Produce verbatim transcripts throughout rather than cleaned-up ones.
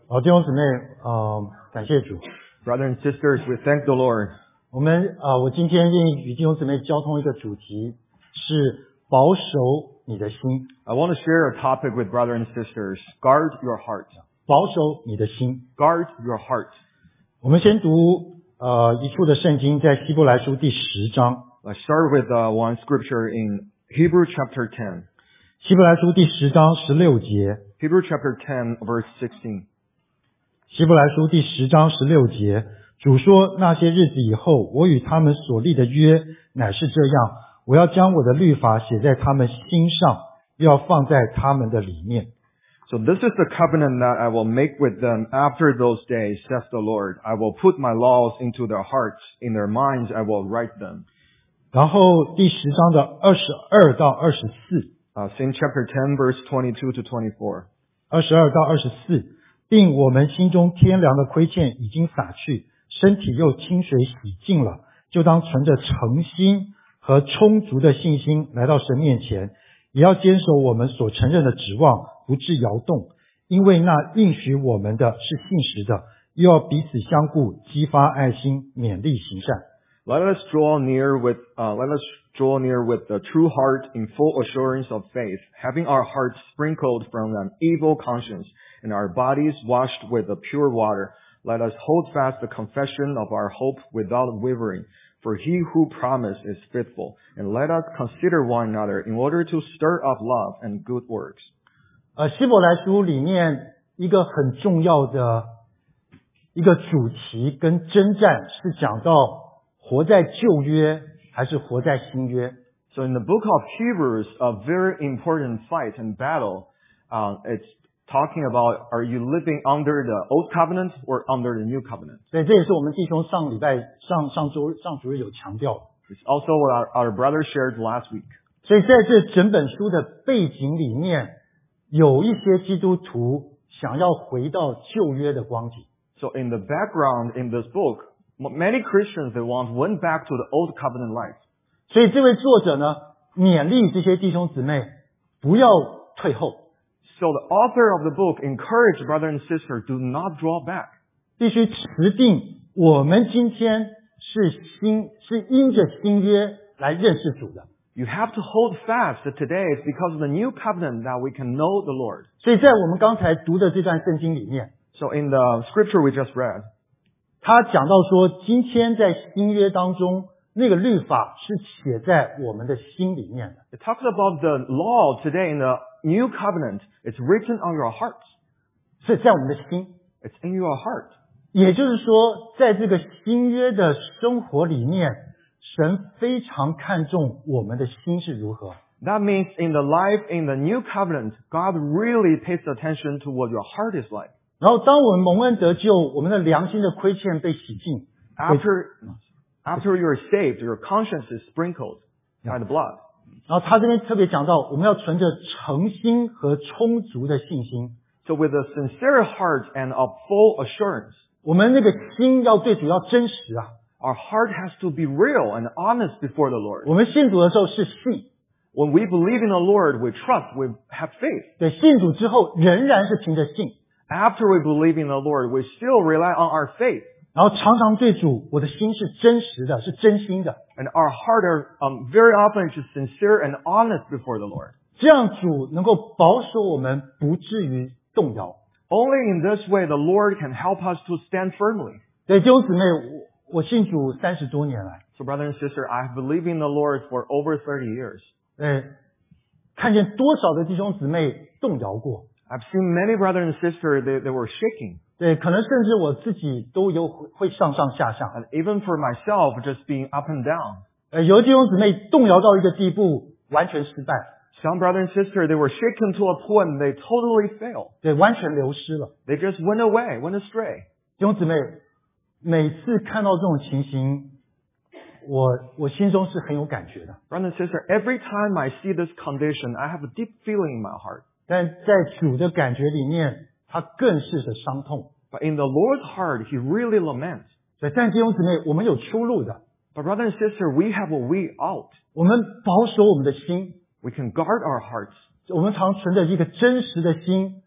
好，弟兄姊妹，呃，感谢主。 Brothers and sisters, we thank the Lord. 我们啊、呃，我今天愿意与弟兄姊妹交通一个主题，是保守你的心。 I want to share a topic with brothers and sisters. Guard your heart. 保守你的心。 Guard your heart. 我们先读呃一处的圣经，在希伯来书第十章。 Let's start with uh, one scripture in Hebrew chapter ten. 希伯来书第十章十六节。 Hebrew chapter ten, verse sixteen. 希伯来书第十章十六节，主说：那些日子以后，我与他们所立的约乃是这样，我要将我的律法写在他们心上，又要放在他们的里面。 So this is the covenant that I will make with them after those days, says the Lord. I will put my laws into their hearts, in their minds I will write them. 然后第十章的二十二到二十四， Uh, same chapter ten, verse twenty-two to twenty-four. 二十二到二十四，并我们心中天良的亏欠已经洒去，身体又清水洗净了，就当存着诚心和充足的信心来到神面前，也要坚守我们所承认的指望，不致摇动，因为那应许我们的是信实的，又要彼此相顾，激发爱心，勉励行善。 Let us draw near with, uh, let us draw near with the true heart in full assurance of faith, having our hearts sprinkled from an evil conscience and our bodies washed with the pure water. Let us hold fast the confession of our hope without wavering, for he who promised is faithful. And let us consider one another in order to stir up love and good works. 呃，希伯来书里面一个很重要的一个主题跟征战是讲到活在旧约还是活在新约。 So in the book of Hebrews, a very important fight and battle, uh, it's talking about, are you living under the old covenant or under the new covenant? 所以这也是我们弟兄上礼拜上上周上主日有强调的。 It's also what our, our brother shared last week. 所以在这整本书的背景里面，有一些基督徒想要回到旧约的光景。 So in the background in this book, many Christians, they want went back to the old covenant life. 所以这位作者呢，勉励这些弟兄姊妹不要退后。 So the author of the book encouraged brother and sister, do not draw back. 必须持定我们今天是新是因着新约来认识主的。 You have to hold fast that today is because of the new covenant that we can know the Lord. 所以在我们刚才读的这段圣经里面， So in the scripture we just read, 他讲到说，今天在新约当中，那个律法是写在我们的心里面的。 it talks about the law today in the new covenant. It's written on your hearts. 是在我们的心。 It's in your heart. 也就是说，在这个新约的生活里面，神非常看重我们的心是如何。 That means in the life in the new covenant, God really pays attention to what your heart is like. 然后当我们蒙恩得救，我们的良心的亏欠被洗净。 After, after you're saved, your conscience is sprinkled by the blood. 然后他这边特别讲到，我们要存着诚心和充足的信心。 So with a sincere heart and a full assurance, 我们那个心要最主要真实啊。 our heart has to be real and honest before the Lord. 我们信主的时候是信， When we believe in the Lord, we trust, we have faith. 对，信主之后仍然是凭着信。 After we believe in the Lord, we still rely on our faith. 然后常常对主，我的心是真实的，是真心的。 And our heart are um, very often just sincere and honest before the Lord. 这样主能够保守我们不至于动摇。 Only in this way the Lord can help us to stand firmly. 对，弟兄姊妹，我我信主三十多年来， So brother and sister, I have believed in the Lord for over thirty years. 对，看见多少的弟兄姊妹动摇过。 I've seen many brothers and sisters, they, they were shaking. 对，可能甚至我自己都有会上上下下。 And even for myself, just being up and down. 呃，有的弟兄姊妹动摇到一个地步，完全失败， Some brother and sister, they were shaken to a point they totally failed. 对，完全流失了。 They just went away, went astray. 弟兄姊妹，每次看到这种情形，我我心中是很有感觉的。 Brother and sister, every time I see this condition, I have a deep feeling in my heart. 但在主的感觉里面，他更是的伤痛。 But in the Lord's heart, He really laments. 对，但弟兄姊妹，我们有出路的。 But brother and sister, we have a way out. 我们保守我们的心， We can guard our hearts. 我们常存着一个真实的心，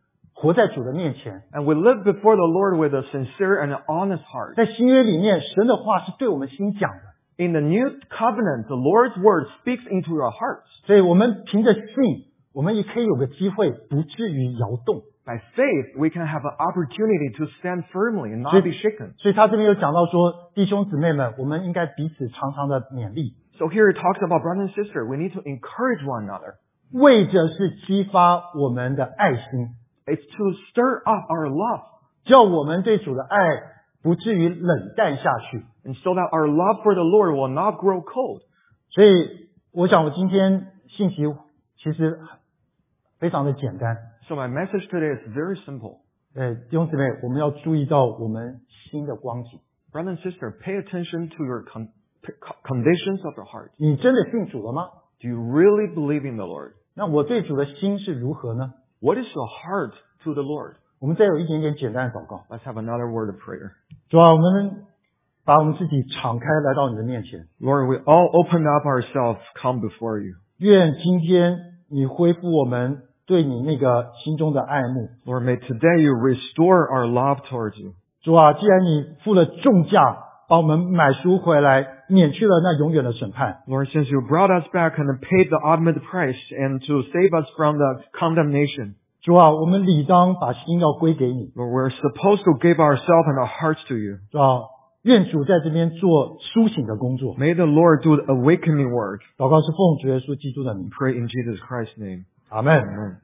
活在主的面前。 And we live before the Lord with a sincere and honest heart. 在新约里面，神的话是对我们心讲的， In the new covenant, the Lord's word speaks into your hearts. 所以我们凭着信，我们也可以有个机会，不至于摇动。 By faith, we can have an opportunity to stand firmly and not be shaken. 所以他这边有讲到说，弟兄姊妹们，我们应该彼此常常的勉励， So here it talks about brother and sister. We need to encourage one another. 为着是激发我们的爱心， It's to stir up our love, 叫我们对主的爱不至于冷淡下去。 and so that our love for the Lord will not grow cold. 所以，我想我今天信息其实非常的简单。 So my message today is very simple. 呃，弟兄姊妹，我们要注意到我们心的光景。 Brother and sister, pay attention to your con- conditions of your heart. 你真的信主了吗？ Do you really believe in the Lord? 那我对主的心是如何呢？ What is your heart to the Lord? 我们再有一点点简单的祷告。 Let's have another word of prayer. 主啊，我们把我们自己敞开来到你的面前， Lord, we all open up ourselves, come before you. 愿今天你恢复我们对你那个心中的爱慕。 Lord, may today you restore our love towards you. 主啊，既然你付了重价把我们买赎回来，免去了那永远的审判， Lord, since you brought us back and paid the ultimate price and to save us from the condemnation, 主啊，我们理当把心要归给你。 Lord, we're supposed to give ourselves and our hearts to you. 主啊，愿主在这边做苏醒的工作。 May the Lord do the awakening work. 祷告是奉主耶稣基督的名， Pray in Jesus Christ's name. 阿门。 Amen.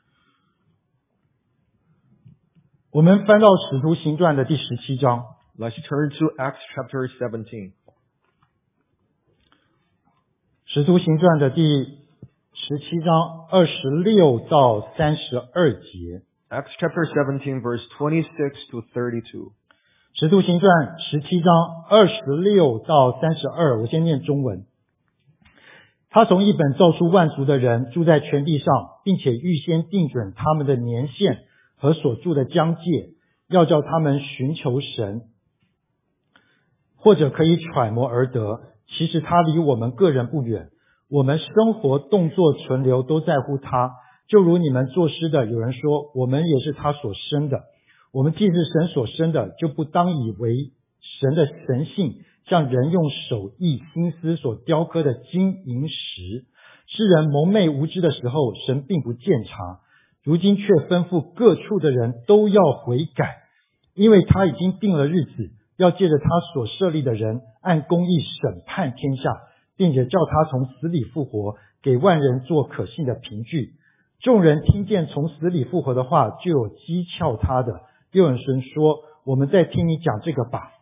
我们翻到使徒行传的第十七章， Let's turn to Acts chapter seventeen. 使徒行传的第十七章二十六到三十二节。 Acts chapter seventeen, verse twenty-six to thirty-two. 使徒行传十七章二十六到三十二，我先念中文。他从一本造出万族的人住在全地上，并且预先定准他们的年限和所住的疆界，要叫他们寻求神，或者可以揣摩而得。其实他离我们个人不远，我们生活、动作、存留都在乎他。就如你们作诗的，有人说，我们也是他所生的。我们既是神所生的，就不当以为神的神性像人用手艺心思所雕刻的金银石。世人蒙昧无知的时候，神并不鉴察，如今却吩咐各处的人都要悔改，因为他已经定了日子，要借着他所设立的人按公义审判天下，并且叫他从死里复活，给万人做可信的凭据。众人听见从死里复活的话，就有讥诮他的。又有人说，我们再听你讲这个吧。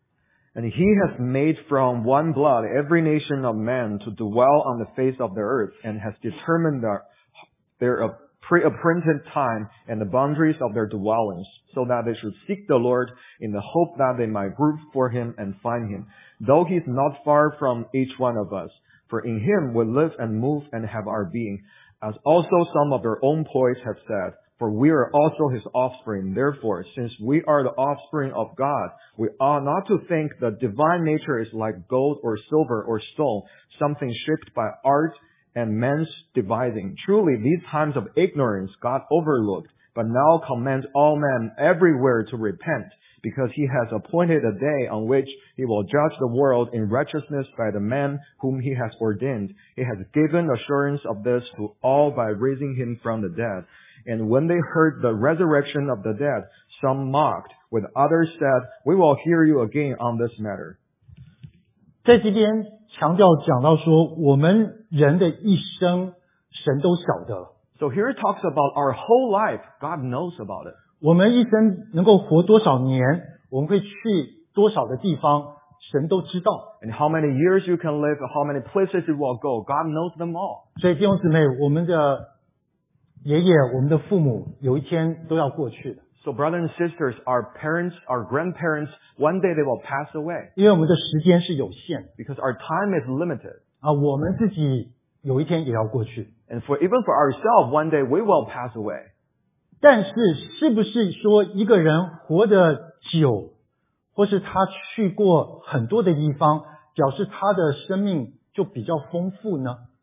And he has made from one blood every nation of men to dwell on the face of the earth, and has determined their, their pre-appointed time and the boundaries of their dwellings, so that they should seek the Lord in the hope that they might group for him and find him, though he is not far from each one of us. For in him we live and move and have our being, as also some of their own poets have said, for we are also his offspring. Therefore, since we are the offspring of God, we ought not to think the divine nature is like gold or silver or stone, something shaped by art and man's devising. Truly, these times of ignorance God overlooked, but now commands all men everywhere to repent, because he has appointed a day on which he will judge the world in righteousness by the man whom he has ordained. He has given assurance of this to all by raising him from the dead. And when they heard the resurrection of the dead, some mocked, with others said, we will hear you again on this matter. 在这边强调讲到说，我们人的一生，神都晓得。 So here it talks about our whole life. God knows about it. 我们一生能够活多少年，我们会去多少的地方，神都知道。 And how many years you can live, how many places you will go, God knows them all. 所以弟兄姊妹，我们的爷爷、我们的父母，有一天都要过去的。 So brothers and sisters, our parents, our grandparents, one day they will pass away. 因为我们的时间是有限的 Because our time is limited. 啊，我们自己有一天也要过去。 And for even for ourselves, one day we will pass away. 但是，是不是说一个人活得久，或是他去过很多的地方，表示他的生命就比较丰富呢？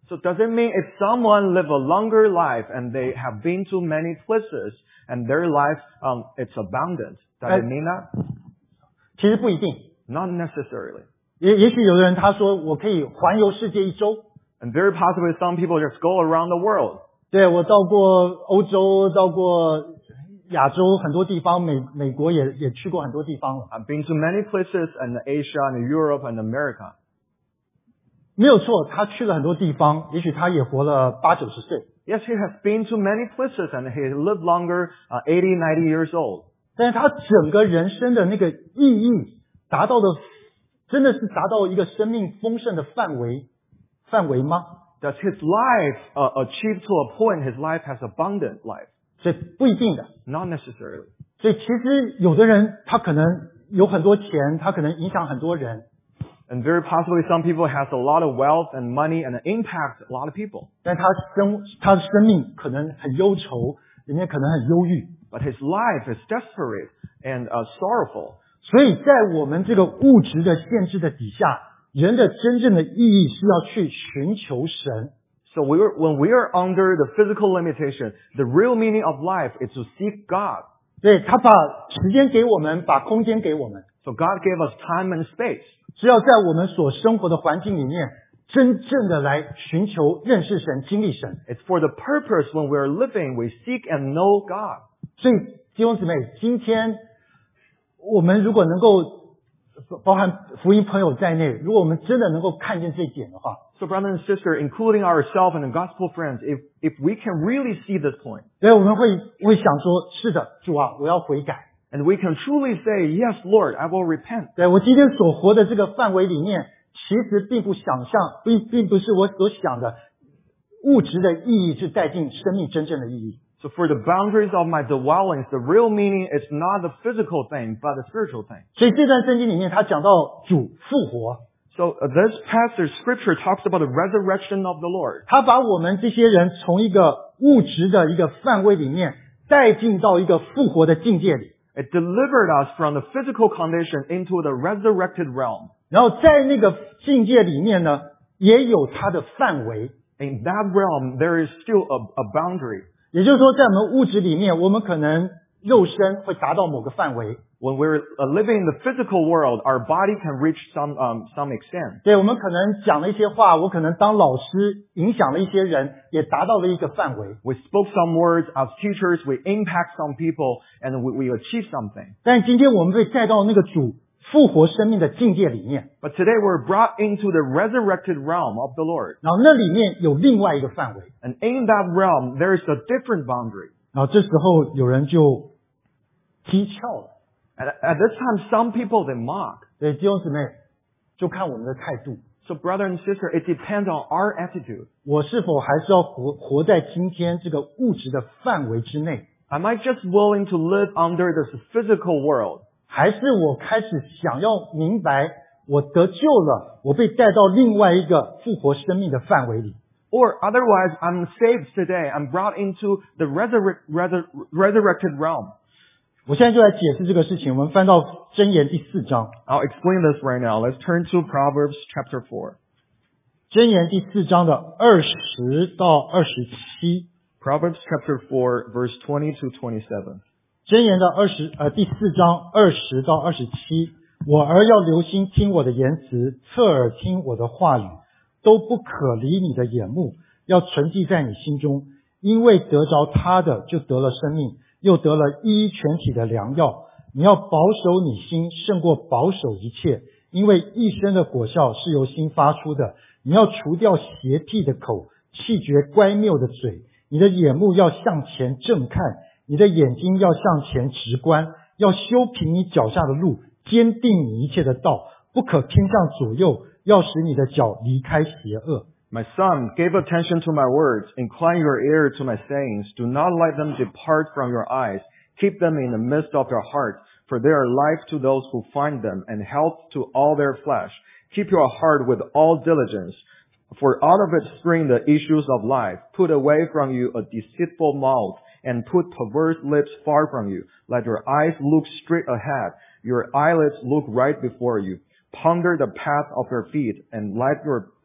So does it mean if someone live a longer life and they have been to many places and their life um, it's abundant, does it mean that? 其实不一定。 Not necessarily. 也也许有的人他说我可以环游世界一周， And very possibly some people just go around the world. 对，我到过欧洲，到过亚洲很多地方，美美国也也去过很多地方了。 I've been to many places in Asia and Europe and America. 没有错，他去了很多地方，也许他也活了八九十岁， Yes, he has been to many places and he lived longer, uh, eighty, ninety years old. 但是他整个人生的那个意义达到的，真的是达到一个生命丰盛的范围范围吗？ Does his life uh, achieve to a point his life has abundant life? 所以不一定的。 Not necessarily. 所以其实有的人他可能有很多钱，他可能影响很多人， And very possibly some people has a lot of wealth and money and impact a lot of people. 但他生他的生命可能很忧愁，里面可能很忧郁。 But his life is desperate and uh, sorrowful. 所以在我们这个物质的限制的底下，人的真正的意义是要去寻求神。 So we are, when we are under the physical limitation, the real meaning of life is to seek God. 对，他把时间给我们，把空间给我们， So God gave us time and space. 只要在我们所生活的环境里面，真正的来寻求认识神、经历神。 It's for the purpose when we are living, we seek and know God. 所以弟兄姊妹，今天我们如果能够包含福音朋友在内，如果我们真的能够看见这一点的话， So brother and sister, including ourselves and the gospel friends, if, if we can really see this point, 所以我们会会想说，是的，主啊，我要悔改。 and we can truly say, yes, Lord, I will repent. 对，我今天所活的这个范围里面，其实并不想象，并并不是我所想的物质的意义是带进生命真正的意义。 So for the boundaries of my dwellings, the real meaning is not the physical thing, but the spiritual thing. 所以这段圣经里面，他讲到主复活， So uh, this passage scripture talks about the resurrection of the Lord. 他把我们这些人从一个物质的一个范围里面带进到一个复活的境界里。 It delivered us from the physical condition into the resurrected realm. 然后在那个境界里面呢，也有它的范围。 In that realm, there is still a, a boundary. 也就是说，在我们物质里面，我们可能肉身会达到某个范围， When we're uh, living in the physical world, our body can reach some um, some extent. 对，我们可能讲了一些话，我可能当老师影响了一些人，也达到了一个范围。 We spoke some words as teachers, we impact some people, and we, we achieve something. 但今天我们被带到那个主复活生命的境界里面， But today we're brought into the resurrected realm of the Lord. 然后那里面有另外一个范围， And in that realm, there is a different boundary. 然后这时候有人就讥诮了。 At, at this time, some people, they mock. 对，弟兄姊妹，就看我们的态度， So brother and sister, it depends on our attitude. 我是否还是要活活在今天这个物质的范围之内， Am I just willing to live under this physical world? 还是我开始想要明白，我得救了，我被带到另外一个复活生命的范围里。 Or otherwise, I'm saved today. I'm brought into the resurre- resur- resurrected realm. 我现在就来解释这个事情。我们翻到箴言第四章， I'll explain this right now. Let's turn to Proverbs chapter four. 箴言第四章的二十到二十七， Proverbs chapter four, verse twenty to twenty-seven. 箴言的二十呃第四章二十到二十七，我儿要留心听我的言辞，侧耳听我的话语，都不可离你的眼目，要存记在你心中，因为得着他的就得了生命，又得了医全体的良药。你要保守你心，胜过保守一切，因为一生的果效是由心发出的。你要除掉邪僻的口，弃绝乖谬的嘴。你的眼目要向前正看，你的眼睛要向前直观，要修平你脚下的路，坚定你一切的道，不可偏向左右，要使你的脚离开邪恶。 My son, give attention to my words. Incline your ear to my sayings. Do not let them depart from your eyes. Keep them in the midst of your heart, for they are life to those who find them, and health to all their flesh. Keep your heart with all diligence, for out of it spring the issues of life. Put away from you a deceitful mouth, and put perverse lips far from you. Let your eyes look straight ahead, your eyelids look right before you. Ponder the path of your feet, and let your let,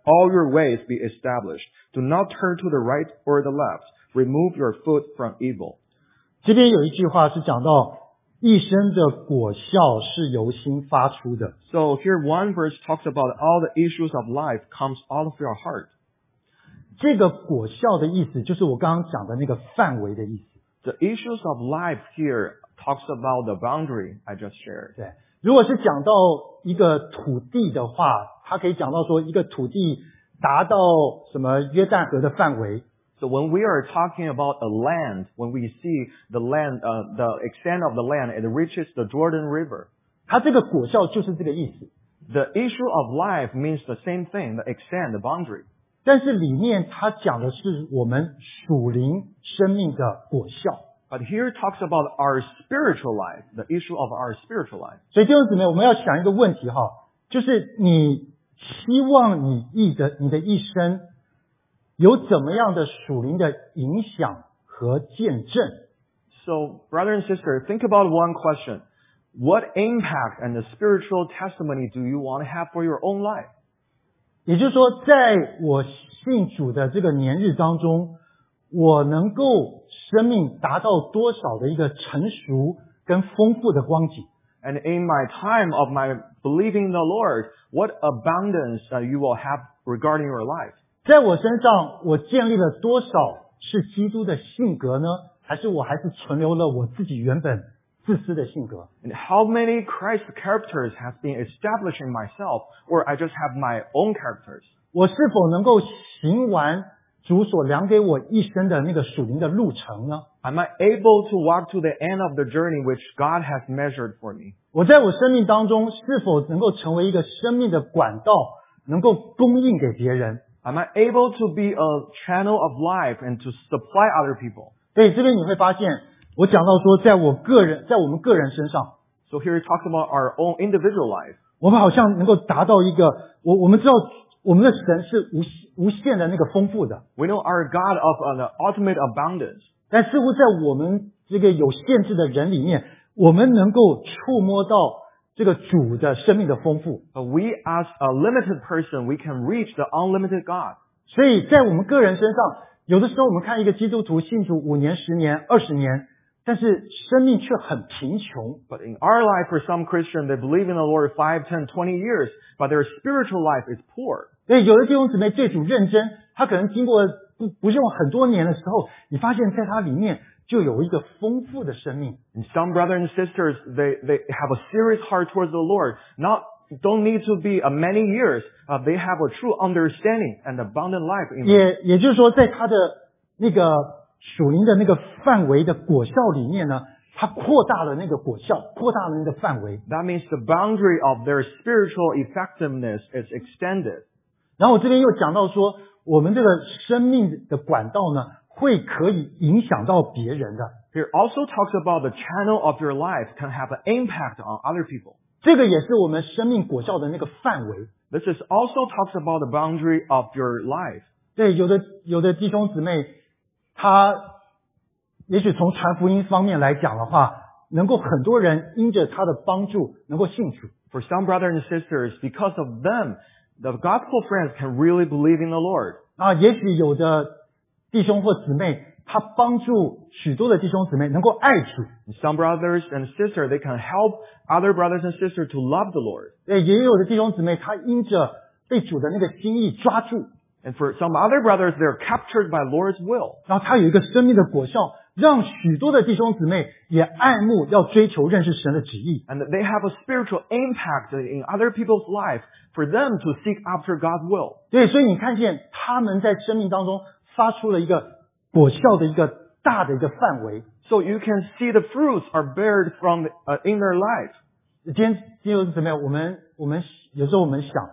all your ways be established. Do not turn to the right or the left. Remove your foot from evil. 这边有一句话是讲到一生的果效是由心发出的。 So here one verse talks about all the issues of life comes out of your heart. 这个果效的意思就是我刚刚讲的那个范围的意思。 The issues of life here talks about the boundary I just shared. 对，如果是讲到一个土地的话，它可以讲到说一个土地达到什么约旦河的范围。 So when we are talking about a land, when we see the land, uh, the extent of the land, it reaches the Jordan River. 它这个果效就是这个意思。 The issue of life means the same thing, the extent, the boundary. 但是里面它讲的是我们属灵生命的果效。 But here it talks about our spiritual life, the issue of our spiritual life. 所以弟兄姊妹，我们要想一个问题哈，就是你希望你一的你的一生有怎么样的属灵的影响和见证？ So, brother and sister, think about one question. What impact and the spiritual testimony do you want to have for your own life? 也就是说，在我信主的这个年日当中，我能够生命达到多少的一个成熟跟丰富的光景？ And in my time of my believing in the Lord, what abundance uh, you will have regarding your life? 在我身上，我建立了多少是基督的性格呢？还是我还是存留了我自己原本自私的性格？ And how many Christ characters have been established in myself, or I just have my own characters? 我是否能够行完主所量给我一生的那个属灵的路程呢？ Am I able to walk to the end of the journey which God has measured for me? 我在我生命当中是否能够成为一个生命的管道，能够供应给别人？ Am I able to be a channel of life and to supply other people? 所以这边你会发现，我讲到说，在我个人，在我们个人身上， So here it talks about our own individual life. 我们好像能够达到一个，我我们知道我们的神是无无限的那个丰富的， We know our God of an ultimate abundance. 但似乎在我们这个有限制的人里面，我们能够触摸到这个主的生命的丰富。 But we as a limited person, we can reach the unlimited God. 所以在我们个人身上，有的时候我们看一个基督徒信主五年、十年、二十年，但是生命却很贫穷。 But in our life, for some Christians, they believe in the Lord five, ten, twenty years, but their spiritual life is poor. 所以有的弟兄姊妹对主认真，他可能经过不不用很多年的时候，你发现在他里面就有一个丰富的生命。 And some brothers and sisters, they, they have a serious heart towards the Lord. Not, don't need to be uh, many years. Uh, they have a true understanding and abundant life. In 也也就是说，在他的那个属灵的那个范围的果效里面呢，他扩大了那个果效，扩大了那个范围。 That means the boundary of their spiritual effectiveness is extended. 然后我这边又讲到说，我们这个生命的管道呢，会可以影响到别人的。 Here also talks about the channel of your life can have an impact on other people. 这个也是我们生命果效的那个范围。 This is also talks about the boundary of your life. 对，有的有的弟兄姊妹，他也许从传福音方面来讲的话，能够很多人因着他的帮助能够信主。 For some brothers and sisters, because of them, the gospel friends can really believe in the Lord. 啊，也许有的弟兄或姊妹，他帮助许多的弟兄姊妹能够爱主。 And some brothers and sisters, they can help other brothers and sisters to love the Lord. 对，也有的弟兄姊妹，他因着被主的那个心意抓住， And for some other brothers, they're captured by Lord's will. 然后他有一个生命的果效，让许多的弟兄姊妹也爱慕要追求认识神的旨意。 And they have a spiritual impact in other people's life for them to seek after God's will. 对，所以你看见他们在生命当中发出了一个果效的一个大的一个范围。 So you can see the fruits are bared from uh, in their life. 今天弟兄姊妹，我们我们有时候我们想，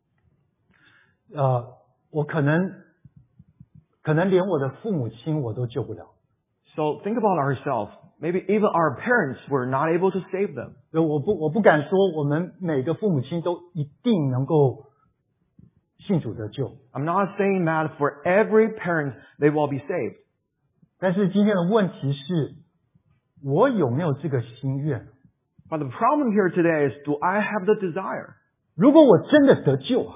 呃，我可能可能连我的父母亲我都救不了。 So think about ourselves. Maybe even our parents were not able to save them. 所以我不我不敢说我们每个父母亲都一定能够信主得救。 I'm not saying that for every parent they will be saved. 但是今天的问题是，我有没有这个心愿？ But the problem here today is, do I have the desire? 如果我真的得救啊，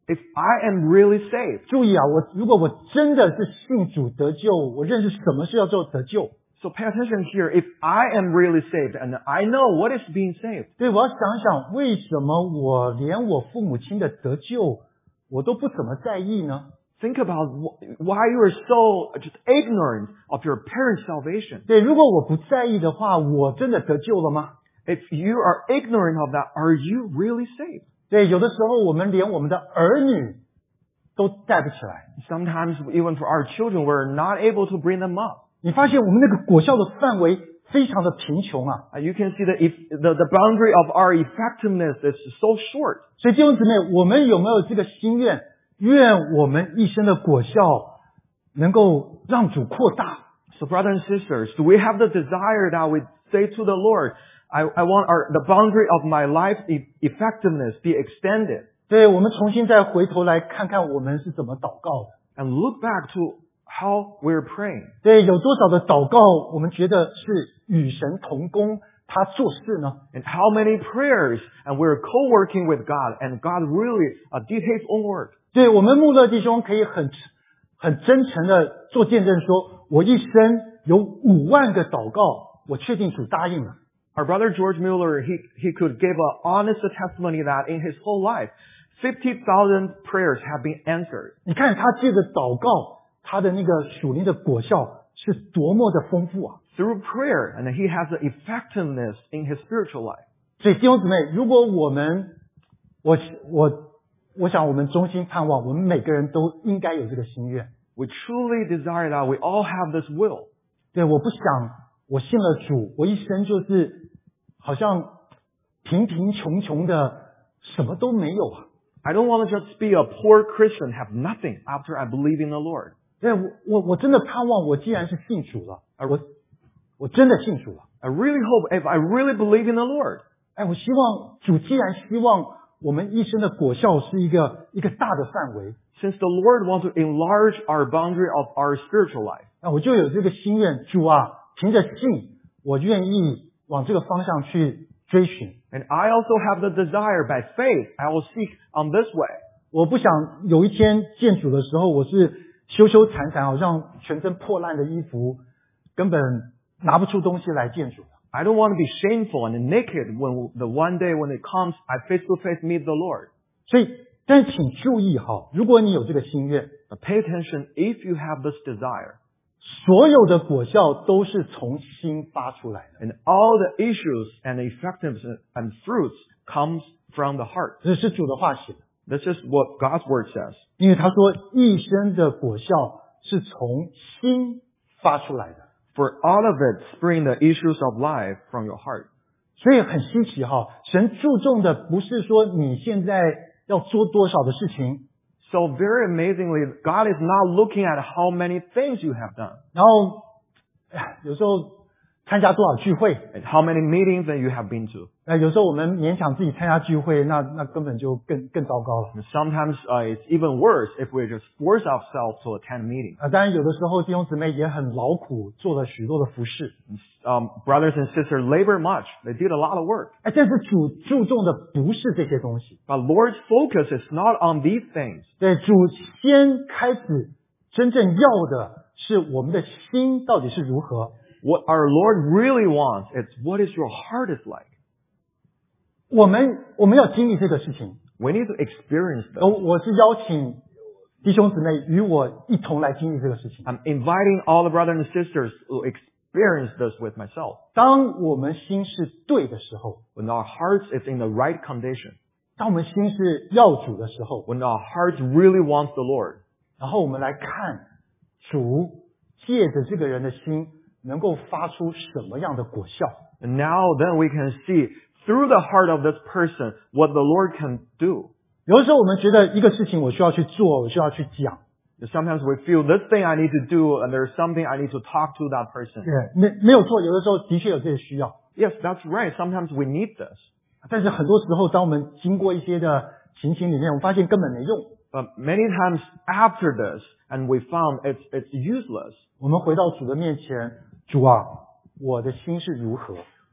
if I am really saved. 注意啊，我如果我真的是信主得救，我认识什么是叫做得救。 So pay attention here. If I am really saved and I know what is being saved. 对，我要想想为什么我连我父母亲的得救我都不怎么在意呢？ Think about why you are so just ignorant of your parents' salvation. 对，如果我不在意的话，我真的得救了吗？ If you are ignorant of that, are you really saved? 对，有的时候我们连我们的儿女都带不起来。 Sometimes even for our children, we're not able to bring them up. 你发现我们那个果效的范围非常的贫穷啊。 Uh, You can see that if the, the boundary of our effectiveness is so short. 所以弟兄姊妹，我们有没有这个心愿？愿我们一生的果效能够让主扩大。 So brothers and sisters, do we have the desire that we say to the Lord, I, I want our, the boundary of my life e- effectiveness be extended? 对，我们重新再回头来看看我们是怎么祷告的。 And look back to how we're praying. 对，有多少的祷告我们觉得是与神同工，他做事呢？ And how many prayers and we're co-working with God and God really uh, did His own work. 对，我们穆勒弟兄可以很很真诚的做见证说，我一生有五万个祷告，我确定主答应了。 Our brother George Mueller, he, he could give an honest testimony that in his whole life, fifty thousand prayers have been answered. 你看他借着祷告，他的那个属灵的果效是多么的丰富啊！ Through prayer, and he has an effectiveness in his spiritual life. 所以弟兄姊妹，如果我们，我我我想我们衷心盼望，我们每个人都应该有这个心愿。 We truly desire that we all have this will. 对，我不想我信了主，我一生就是好像贫贫穷穷的，什么都没有啊。 I don't want to just be a poor Christian, have nothing after I believe in the Lord. 对，我我我真的盼望，我既然是信主了，我我真的信主了。 I really hope if I really believe in the Lord. 哎，我希望主既然希望我们一生的果效是一个一个大的范围， Since the Lord wants to enlarge our boundary of our spiritual life. 那我就有这个心愿，主啊，凭着信，我愿意往这个方向去追寻。 And I also have the desire by faith, I will seek on this way. 我不想有一天见主的时候，我是羞羞惭惭，好像全身破烂的衣服，根本拿不出东西来见主的。 I don't want to be shameful and naked when the one day when it comes, I face to face meet the Lord. 所以，但是请注意哈，如果你有这个心愿， But pay attention if you have this desire. 所有的果效都是从心发出来的， And all the issues and effectiveness and fruits comes from the heart. 这是主的话写的。 This is what God's word says. 因为他说一生的果效是从心发出来的， For all of it spring the issues of life from your heart. 所以很稀奇哈。神注重的不是说你现在要做多少的事情， So very amazingly, God is not looking at how many things you have done. 然后哎有时候参加多少聚会， And how many meetings that you have been to. 那有时候我们勉强自己参加聚会，那那根本就更更糟糕了。 And sometimes uh, it's even worse if we just force ourselves to attend meetings. 啊，当然有的时候弟兄姊妹也很劳苦，做了许多的服事。 Um, brothers and sisters labor much. They did a lot of work. 哎，但是主注重的不是这些东西， But Lord's focus is not on these things. 对，主先开始真正要的是我们的心到底是如何。 What our Lord really wants is what is your heart is like. 我们我们要经历这个事情。 We need to experience 我 this. 我是邀请弟兄姊妹与我一同来经历这个事情。 I'm inviting all the brothers and sisters to experience this with myself. 当我们心是对的时候， When our hearts is in the right condition. 当我们心是要主的时候， When our hearts really wants the Lord. 然后我们来看主借着这个人的心能够发出什么样的果效。 And now then we can see through the heart of this person what the Lord can do. 有的时候我们觉得一个事情我需要去做，我需要去讲， Sometimes we feel this thing I need to do and there's something I need to talk to that person. 对，没没有错，有的时候的确有这个需要， Yes, that's right. Sometimes we need this. 但是很多时候当我们经过一些的情形里面，我们发现根本没用。 But many times after this, and we found it's, it's useless. 我们回到主的面前，主啊，我的心是如何？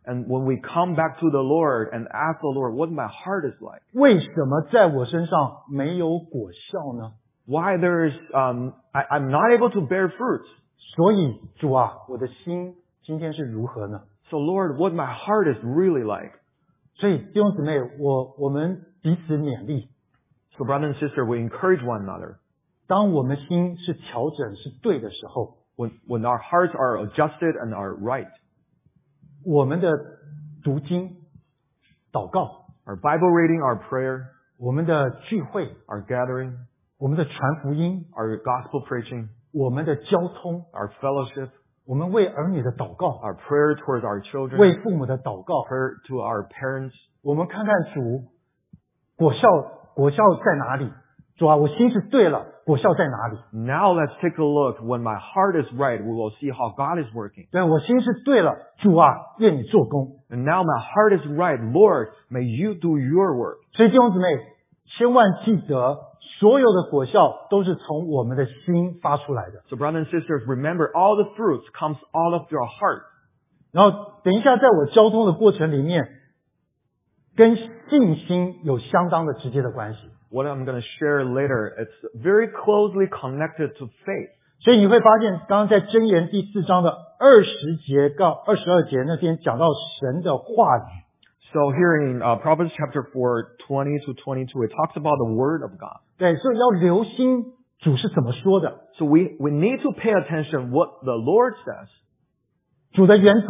And when we come back to the Lord and ask the Lord what my heart is like, 为什么在我身上没有果效呢？ why there is, um, I, I'm not able to bear fruits. 所以主啊，我的心今天是如何呢？ So Lord, what my heart is really like. 所以弟兄姊妹，我我们彼此勉励， So brother and sister, we encourage one another. 当我们心是调整是对的时候， When, when our hearts are adjusted and are right, 我们的读经、祷告， our Bible reading, our prayer, 我们的聚会， our gathering, 我们的传福音， our gospel preaching, 我们的交通， our fellowship, 我们为儿女的祷告， our prayer towards our children, 为父母的祷告， prayer to our parents. 我们看看主果效果效在哪里？主啊，我心是对了，果效在哪里？ Now let's take a look. When my heart is right, we will see how God is working. 对，我心是对了，主啊，愿你做工。 And now my heart is right. Lord, may you do your work. 所以弟兄姊妹，千万记得，所有的果效都是从我们的心发出来的。 So brothers and sisters, remember all the fruits comes out of your heart. 然后等一下，在我交通的过程里面，跟信心有相当的直接的关系。 What I'm going to share later, it's very closely connected to faith. 所以你会发现，刚刚在箴言第四章的二十节到二十二节那边讲到神的话语。 So here in uh, Proverbs chapter four, twenty to twenty-two, it talks about the word of God. 对，所以要留心主是怎么说的， So we, we need to pay attention what the Lord says, 主的原则，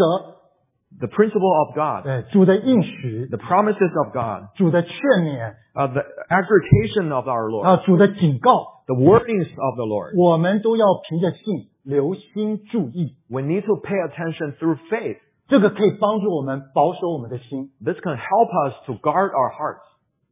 the principle of God, 对，主的应许， the promises of God, 主的劝勉， uh, the exhortation of our 还有 Lord, 主的警告， the warnings of the Lord. 我们都要凭着信留心注意。 We need to pay attention through faith. 这个可以帮助我们保守我们的心。 This can help us to guard our hearts.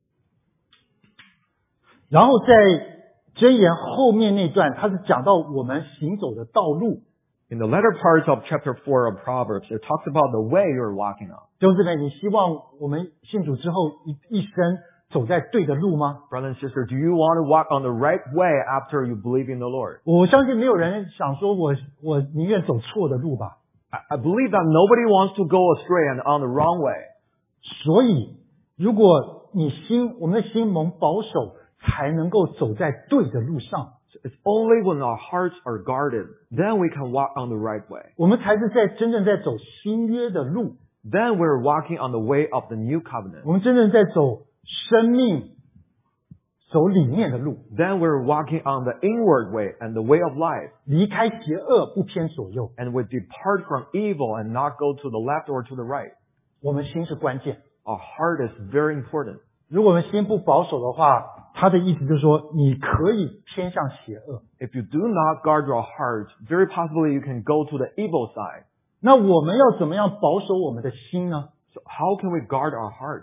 然后在箴言后面那段，它是讲到我们行走的道路。 In the latter parts of chapter four of Proverbs, it talks about the way you're walking on. 弟兄姊妹，你希望我们信主之后一一生走在对的路吗？ Brother and sister, do you want to walk on the right way after you believe in the Lord? 我相信没有人想说我我宁愿走错的路吧。 I, I believe that nobody wants to go astray and on the wrong way. 所以，如果你心我们的心蒙保守，才能够走在对的路上。 It's only when our hearts are guarded, then we can walk on the right way. 我们才是在真正在走新约的路， Then we're walking on the way of the new covenant. 我们真正在走生命、走理念的路， Then we're walking on the inward way and the way of life. 离开邪恶，不偏左右。 And we depart from evil and not go to the left or to the right. 我们心是关键。 Our heart is very important. 如果我们心不保守的话，他的意思就是说，你可以偏向邪恶。 If you do not guard your heart, very possibly you can go to the evil side. 那我们要怎么样保守我们的心呢？ So how can we guard our hearts?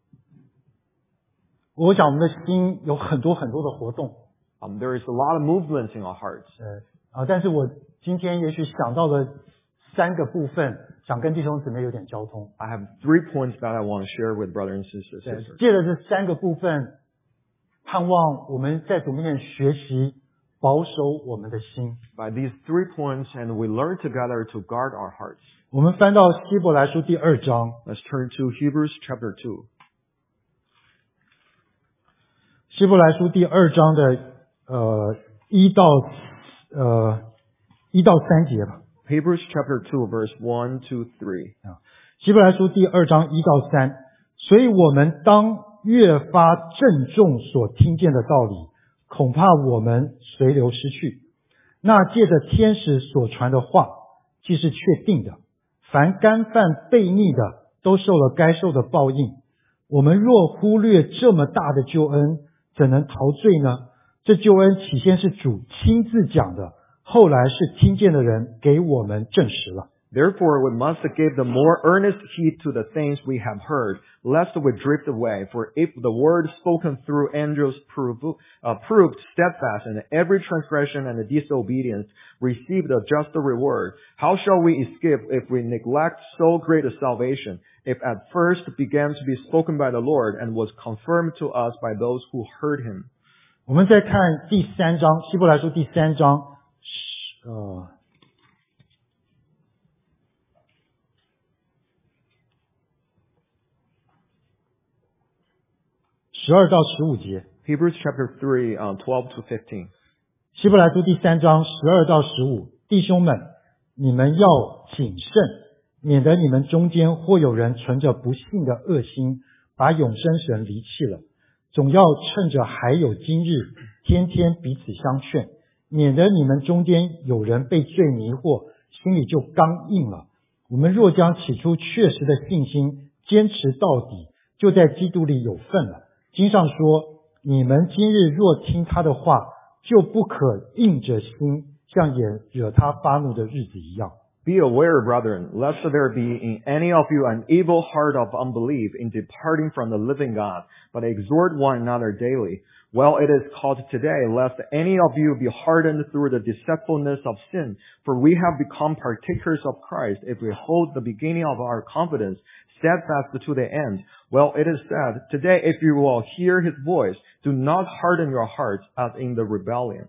我想我们的心有很多很多的活动， Um, there is a lot of movements in our hearts. 呃啊，但是我今天也许想到了三个部分，想跟弟兄姊妹有点交通。 I have three points that I want to share with brothers and sisters. 对 sisters. 借着这三个部分，盼望我们在主面前学习保守我们的心。 By these three points, and we learn together to guard our hearts. 我们翻到希伯来书第二章， Let's turn to Hebrews chapter two. 希伯来书第二章的呃一到呃一到三节吧。 Hebrews chapter two, verse one to three. 希伯来书第二章一到三，所以我们当越发郑重所听见的道理，恐怕我们随流失去。那借着天使所传的话，既是确定的，凡干犯悖逆的，都受了该受的报应。我们若忽略这么大的救恩，怎能陶醉呢？这救恩起先是主亲自讲的，后来是听见的人给我们证实了。 Therefore, we must give the more earnest heed to the things we have heard, lest we drift away. For if the word spoken through angels prove, uh, proved steadfast, and every transgression and disobedience received a just reward, how shall we escape if we neglect so great a salvation, if at first began to be spoken by the Lord and was confirmed to us by those who heard him? 我们再看第三章，希伯来书第三章，呃， 十二到十五节。 Hebrews chapter three, um, twelve to fifteen. 希伯来书第三章十二到十五，弟兄们，你们要谨慎，免得你们中间或有人存着不信的恶心，把永生神离弃了。总要趁着还有今日，天天彼此相劝，免得你们中间有人被罪迷惑，心里就刚硬了。我们若将起初确实的信心坚持到底，就在基督里有份了。经上说，你们今日若听他的话，就不可硬着心，像也惹他发怒的日子一样。 Be aware, brethren, lest there be in any of you an evil heart of unbelief in departing from the living God, but exhort one another daily, while it is called today, lest any of you be hardened through the deceitfulness of sin. For we have become partakers of Christ if we hold the beginning of our confidence steadfast to the end. Well, it is said, today if you will hear his voice, do not harden your hearts as in the rebellion.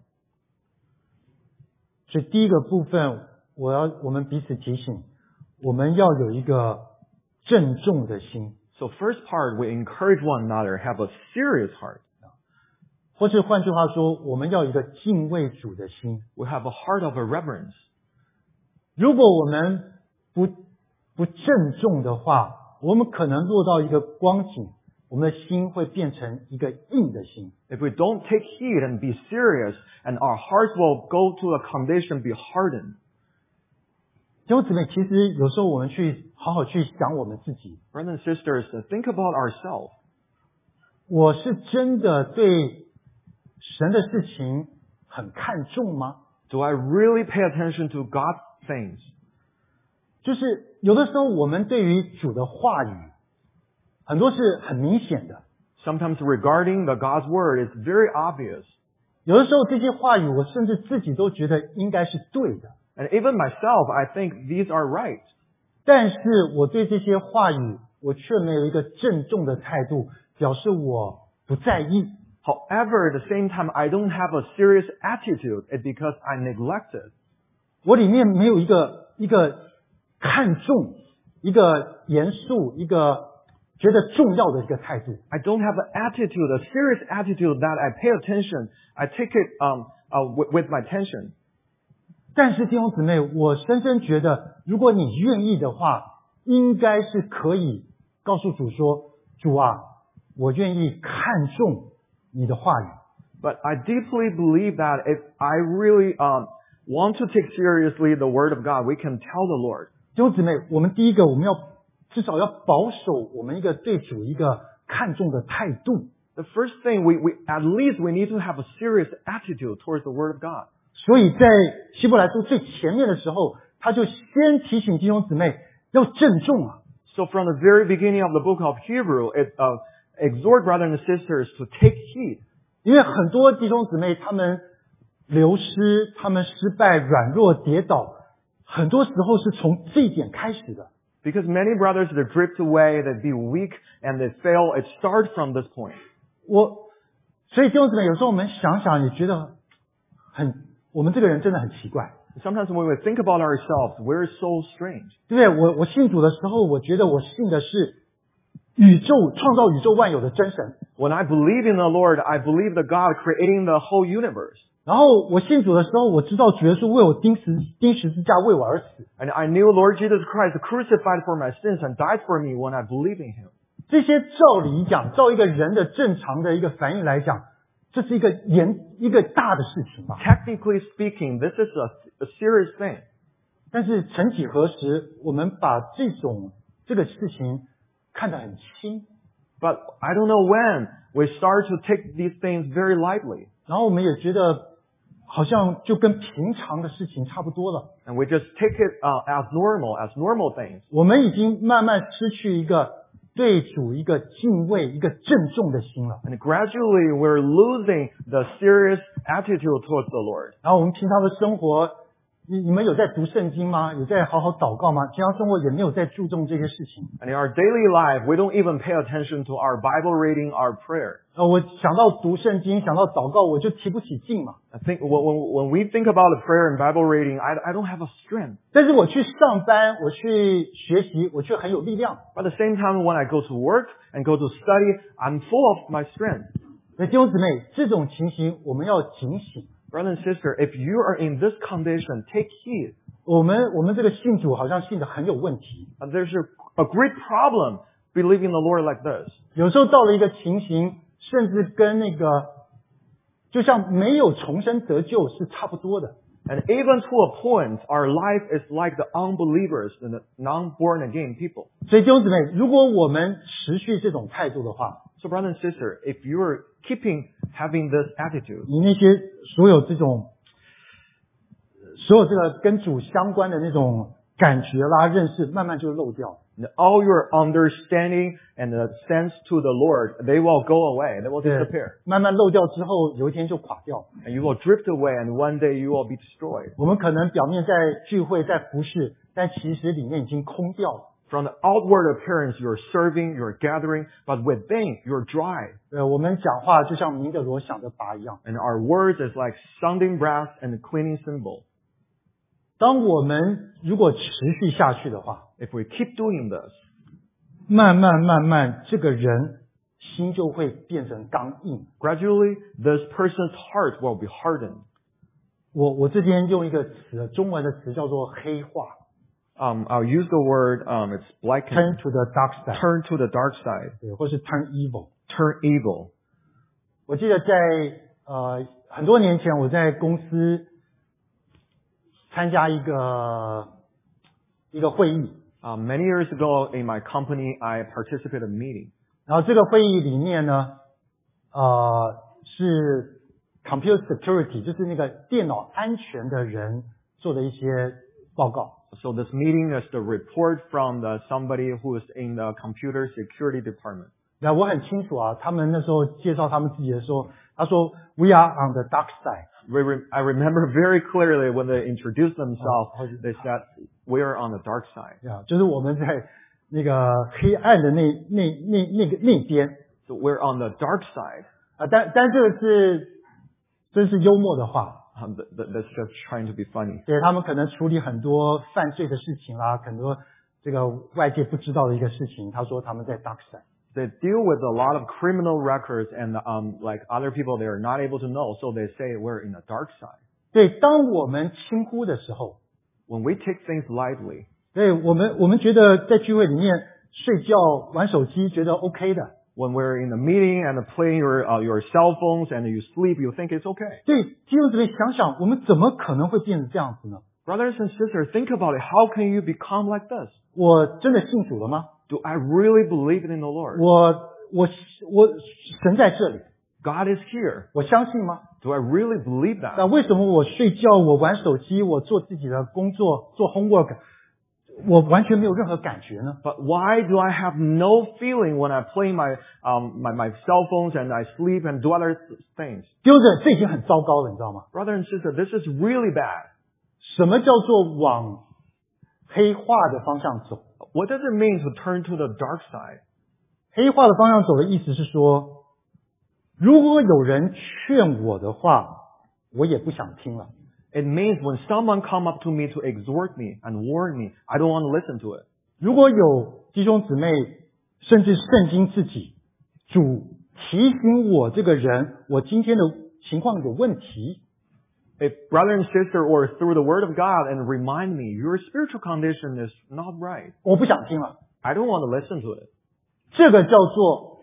所以第一个部分，我要我们彼此提醒，我们要有一个郑重的心。 So first part, we encourage one another, have a serious heart. 或是换句话说，我们要有一个敬畏主的心。 We have a heart of a reverence. 如果我们不不郑重的话，我们可能落到一个光景，我们的心会变成一个硬的心。 If we don't take heed and be serious, and our hearts will go to a condition be hardened. 弟兄姊妹，其实有时候我们去好好去想我们自己。 Brothers and sisters, think about ourselves. 我是真的对神的事情很看重吗？ Do I really pay attention to God's things? 就是有的时候我们对于主的话语，很多是很明显的。 Sometimes regarding the God's word, it's very obvious. 有的时候这些话语，我甚至自己都觉得应该是对的。 And even myself, I think these are right. 但是我对这些话语，我却没有一个郑重的态度，表示我不在意。 However, at the same time, I don't have a serious attitude. It's because I neglect it. 我里面没有一个一个看重、一个严肃、一个觉得重要的一个态度。 I don't have an attitude, a serious attitude that I pay attention. I take it um, uh, with, with my attention. 但是弟兄姊妹，我深深觉得，如果你愿意的话，应该是可以告诉主说：“主啊，我愿意看重你的话语。” But I deeply believe that if I really um, want to take seriously the word of God, we can tell the Lord. 弟兄姊妹，我们第一个，我们要至少要保守我们一个对主一个看重的态度。 The first thing, we, we at least we need to have a serious attitude towards the word of God. 所以在希伯来书最前面的时候，他就先提醒弟兄姊妹要郑重啊。 So from the very beginning of the book of Hebrew, it uh, exhort brothers and sisters to take heed. 因为很多弟兄姊妹他们流失，他们失败、软弱、跌倒，很多时候是从这一点开始的。 Because many brothers, they drift away, they be weak, and they fail. It starts from this point. 我所以弟兄姊妹，有时候我们想想，也觉得很。我们这个人真的很奇怪。 Sometimes when we think about ourselves, we're so strange. 对不对？我我信主的时候，我觉得我信的是宇宙创造宇宙万有的真神。 When I believe in the Lord, I believe the God creating the whole universe. 然后我信主的时候，我知道主耶稣为我钉十钉十字架，为我而死。 And I knew Lord Jesus Christ crucified for my sins and died for me when I believe in Him. 这些照理讲，照一个人的正常的一个反应来讲。这是一个严一个大的事情吧。 Technically speaking, this is a, a serious thing. 但是曾几何时，我们把这种这个事情看得很轻。 But I don't know when we start to take these things very lightly. 然后我们也觉得好像就跟平常的事情差不多了。 And we just take it uh, as normal, as normal things. 我们已经慢慢失去一个对主一个敬畏、一个郑重的心了。 And gradually we're losing the serious attitude towards the Lord. 然后我们平常的生活你你们有在读圣经吗？有在好好祷告吗？平常生活也没有在注重这些事情。 And in our daily life, we don't even pay attention to our Bible reading, our prayer. 呃，我想到读圣经，想到祷告，我就提不起劲嘛。 I think when, when when we think about the prayer and Bible reading, I, I don't have a strength. 但是我去上班，我去学习，我却很有力量。 But at the same time, when I go to work and go to study, I'm full of my strength. 所以弟兄姊妹，这种情形我们要警醒。 Brother and sister, if you are in this condition, take heed. 我们我们这个信主好像信得很有问题， And there's a, a great problem believing the Lord like this. 有时候到了一个情形，甚至跟那个就像没有重生得救是差不多的。 And even to a point, our life is like the unbelievers and the non-born again people. 所以弟兄姊妹，如果我们持续这种态度的话， So brother and sister, if you're keeping having this attitude, 你那些所有这种所有这个跟主相关的那种感觉啦、认识，慢慢就漏掉。 all your understanding and the sense to the Lord, they will go away. They will 对 disappear. 慢慢漏掉之后，有一天就垮掉。 And you will drift away and one day you will be destroyed. 我们可能表面在聚会、在服侍，但其实里面已经空掉了。 From the outward appearance, you're serving, you're gathering, but within, you're dry. 呃，我们讲话就像明德罗想的拔一样。 And our words is like sounding brass and a cleaning cymbal. 当我们如果持续下去的话， If we keep doing this, 慢慢慢慢，这个人心就会变成刚硬。 gradually, this person's heart will be hardened. 我我这边用一个词，中文的词叫做黑化 Um, I'll use the word, um, it's black ，turn to the dark side， turn to the dark side, 对，或是 turn evil。 turn evil. 我记得在呃很多年前，我在公司参加一个一个会议， Um, many years ago in my company, I participated in a meeting. 然后这个会议里面呢，呃是 computer security， 就是那个电脑安全的人做的一些报告。 So this meeting is the report from the, somebody who is in the computer security department. 那我很清楚啊，他们那时候介绍他们自己的时候，他说 We are on the dark side。 We re- I remember very clearly when they introduced themselves, Oh, they said, we are on the dark side. 啊，就是我们在那个黑暗的那那那那个那边 So we're on the dark side. 啊，但但这个是真是幽默的话， Um, th- th- that's just trying to be funny. 对他们可能处理很多犯罪的事情啦，很多这个外界不知道的一个事情。他说他们在 dark side。 They deal with a lot of criminal records and um, like other people they are not able to know. So they say we're in the dark side. 对，当我们轻忽的时候， When we take things lightly, 对我们我们觉得在聚会里面睡觉玩手机觉得 OK 的， when we're in a meeting and playing your uh, your cell phones and you sleep, you think it's okay. 对，弟兄姊妹想想，我们怎么可能会变成这样子呢？ Brothers and sisters, think about it. How can you become like this? 我真的信主了吗？ Do I really believe in the Lord? 我我我神在这里， God is here. 我相信吗？ Do I really believe 那 that? 为什么我睡觉，我玩手机，我做自己的工作，做 homework， 我完全没有任何感觉呢？ But why do I have no feeling when I play my um my, my cell phones and I sleep and do other things? 丢着，这已经很糟糕了，你知道吗？ Brother and sister, this is really bad. 什么叫做往黑化的方向走？ What does it mean to turn to the dark side? 黑化的方向走的意思是说，如果有人劝我的话，我也不想听了。 It means when someone come up to me to exhort me and warn me, I don't want to listen to it. 如果有弟兄姊妹，甚至圣经自己主提醒我这个人，我今天的情况有问题， If brother and sister or through the word of God and remind me, your spiritual condition is not right, 我不想听了。 I don't want to listen to it. 这个叫做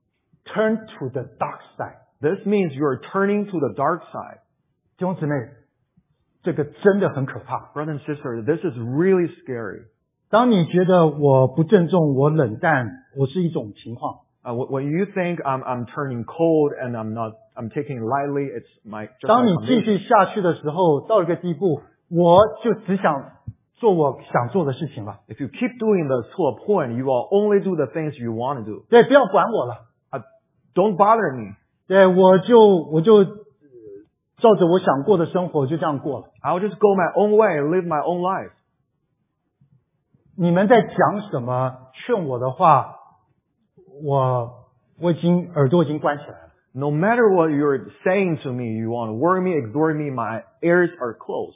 turn to the dark side。 This means you're turning to the dark side. 弟兄姊妹，这个真的很可怕。 Brother and sister, this is really scary. 当你觉得我不郑重，我冷淡，我是一种情况。 Uh, wh- when you think I'm, I'm turning cold and I'm not, I'm taking it lightly, it's my, just 当 my 你继 condition. 续下去的时候，到一个地步，我就只想做我想做的事情了。 If you keep doing this to a point, you will only do the things you want to do. 对，不要管我了。 Uh, don't bother me. 对，我就我就呃照着我想过的生活就这样过了。 I'll just go my own way and live my own life. 你们在讲什么劝我的话，我我已经耳朵已经关起来了。 No matter what you're saying to me, you want to warn me, exhort me, my ears are closed.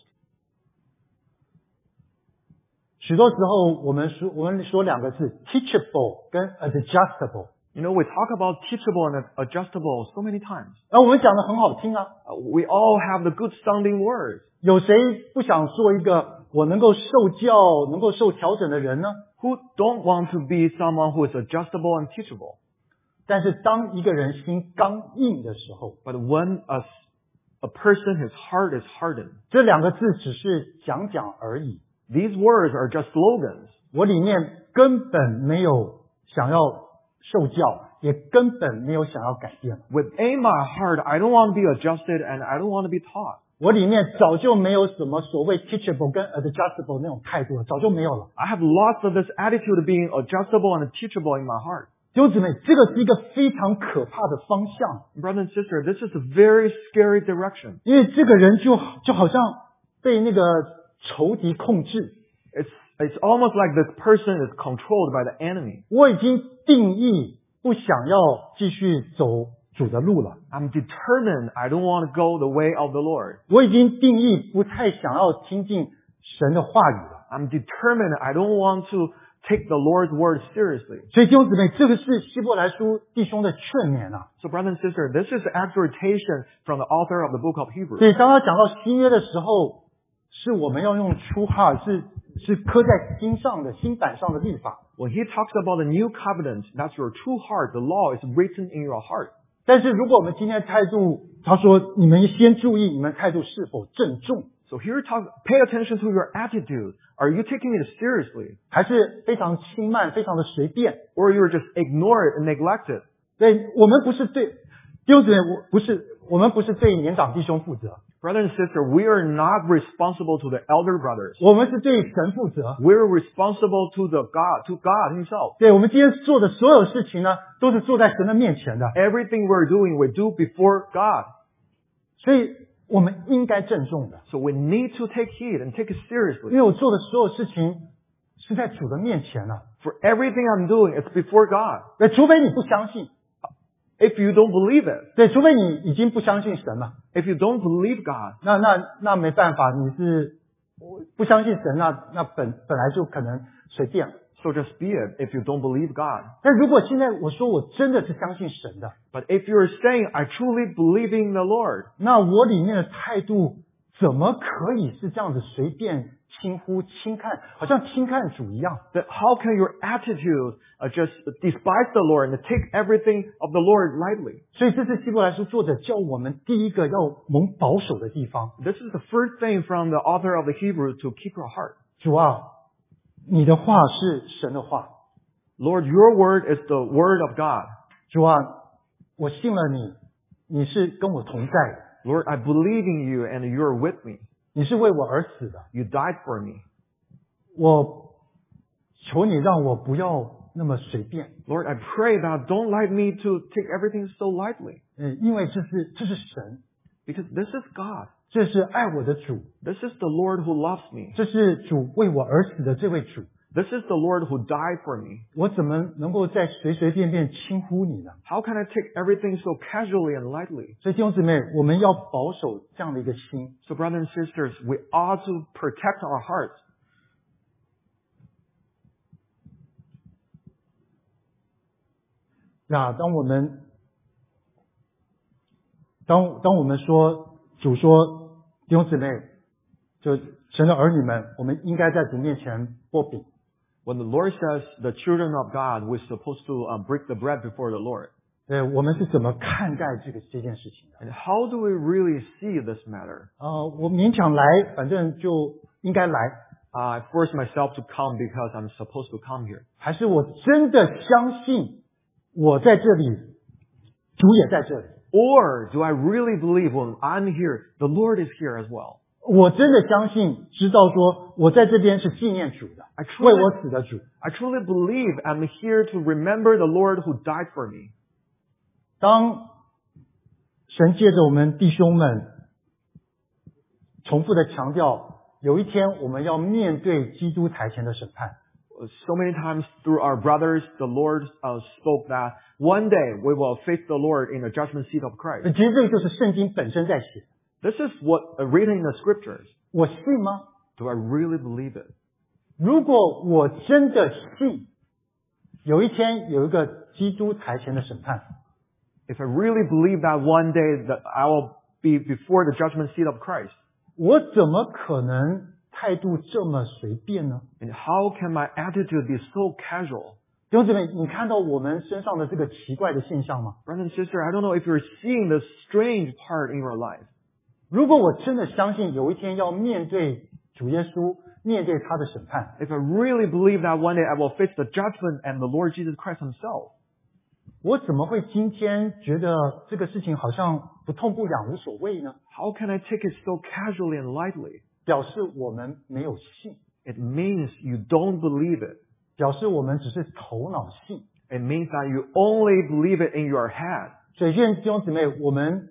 许多时候我们说我们说两个字 teachable 跟 adjustable， You know, we talk about teachable and adjustable so many times. 而我们讲的很好听啊， Uh, We all have the good sounding words. 有谁不想做一个我能够受教、能够受调整的人呢？ Who don't want to be someone who is adjustable and teachable? 但是当一个人心刚硬的时候， But when a, a person, his heart is hardened, 这两个字只是讲讲而已， these words are just slogans. 我里面根本没有想要受教，也根本没有想要改变。 Within my heart, I don't want to be adjusted and I don't want to be taught. 我里面早就没有什么所谓 teachable 跟 adjustable 那种态度了，早就没有了。 I have lots of this attitude of being adjustable and teachable in my heart. 弟兄姊妹，这个是一个非常可怕的方向， Brother and sister, this is a very scary direction. 因为这个人就就好像被那个仇敌控制。 It's, it's almost like this person is controlled by the enemy. 我已经定义不想要继续走主的路了， I'm determined I don't want to go the way of the Lord. 我已经定义不太想要听进神的话语了。 I'm determined I don't want to take the Lord's word seriously. 所以弟兄姊妹，这个是希伯来书弟兄的劝勉啊。 So brother and sister, this is exhortation from the author of the book of Hebrews. 所以当他讲到新约的时候，是我们要用出哈，是是刻在心上的心板上的律法。 When he talks about the new covenant, that's your true heart. The law is written in your heart. 但是如果我们今天的态度，他说你们先注意你们态度是否郑重， So here talk, pay attention to your attitude. Are you taking it seriously? 还是非常轻慢、非常的随便。 Or you're just ignore it and neglect it? 对，我们不是对弟兄姊妹，我不是我们不是对年长弟兄负责， Brother and sister, we are not responsible to the elder brothers. 我们是对神负责。 We're responsible to the God, to God himself. 对，我们今天做的所有事情呢，都是做在神的面前的， Everything we're doing, we do before God. 所以我们应该郑重的， So we need to take heed and take it 因 seriously. 为我做的所有事情是在主的面前啊。 For everything I'm doing, it's before God. 对，除非你不相信， If you don't believe it, 对，除非你已经不相信神了， if you don't believe God, 那那那没办法，你是不相信神，那那本本来就可能随便了。 so just be it if you don't believe God. 但如果现在我说我真的是相信神的， But if you're saying, I truly believe in the Lord, 那我里面的态度怎么可以是这样子随便轻忽轻看，好像轻看主一样？ then how can your attitude uh, just despise the Lord and take everything of the Lord lightly? 所以这是希伯来书作者教我们第一个要蒙保守的地方。 This is the first thing from the author of the Hebrews to keep your heart. 主啊，你的话是神的话， Lord, your word is the word of God. 主啊，我信了你，你是跟我同在的， Lord, I believe in you and you're with me. 你是为我而死的， You died for me. 我求你让我不要那么随便， Lord, I pray that don't like me to take everything so lightly. 嗯，因为这是这是神， Because this is God. 这是爱我的主， This is the Lord who loves me. 这是主为我而死的这位主， This is the Lord who died for me. 我怎么能够再随随便便轻忽你呢？ How can I take everything so casually and lightly? 所以弟兄姊妹，我们要保守这样的一个心。 So brothers and sisters, we ought to protect our hearts. 那当我们当当我们说主说弟兄姊妹，就神的儿女们，我们应该在主面前擘饼。 When the Lord says the children of God, we're supposed to um, break the bread before the Lord. 对，我们是怎么看待这个这件事情的？ And how do we really see this matter? 呃，我勉强来，反正就应该来， Uh, I force myself to come because I'm supposed to come here. 还是我真的相信我在这里，主也在这里？ Or do I really believe when I'm here, the Lord is here as well? 我真的相信，知道说我在这边是纪念主的， I 为 truly, 我死的主。 I truly believe I'm here to remember the Lord who died for me. 当神借着我们弟兄们重复的强调，有一天我们要面对基督台前的审判。 So many times through our brothers, the Lord uh, spoke that one day we will face the Lord in the judgment seat of Christ. 其实这个就是圣经本身在写。 This is what uh, written in the scriptures. 我信吗？ Do I really believe it? 如果我真的信，有一天有一个基督台前的审判， If I really believe that one day that I will be before the judgment seat of Christ, 我怎么可能态度这么随便呢？ and how can my attitude be so casual? 弟兄姊妹，你看到我们身上的这个奇怪的现象吗？ Brother and sister, I don't know if you're seeing this strange part in your life. 如果我真的相信有一天要面对主耶稣，面对他的审判， If I really believe that one day I will face the judgment and the Lord Jesus Christ himself, 我怎么会今天觉得这个事情好像不痛不痒无所谓呢？ how can I take it so casually and lightly? 表示我们没有信， It means you don't believe it. 表示我们只是头脑信。 It means that you only believe it in your head. 所以愿弟兄姊妹，我们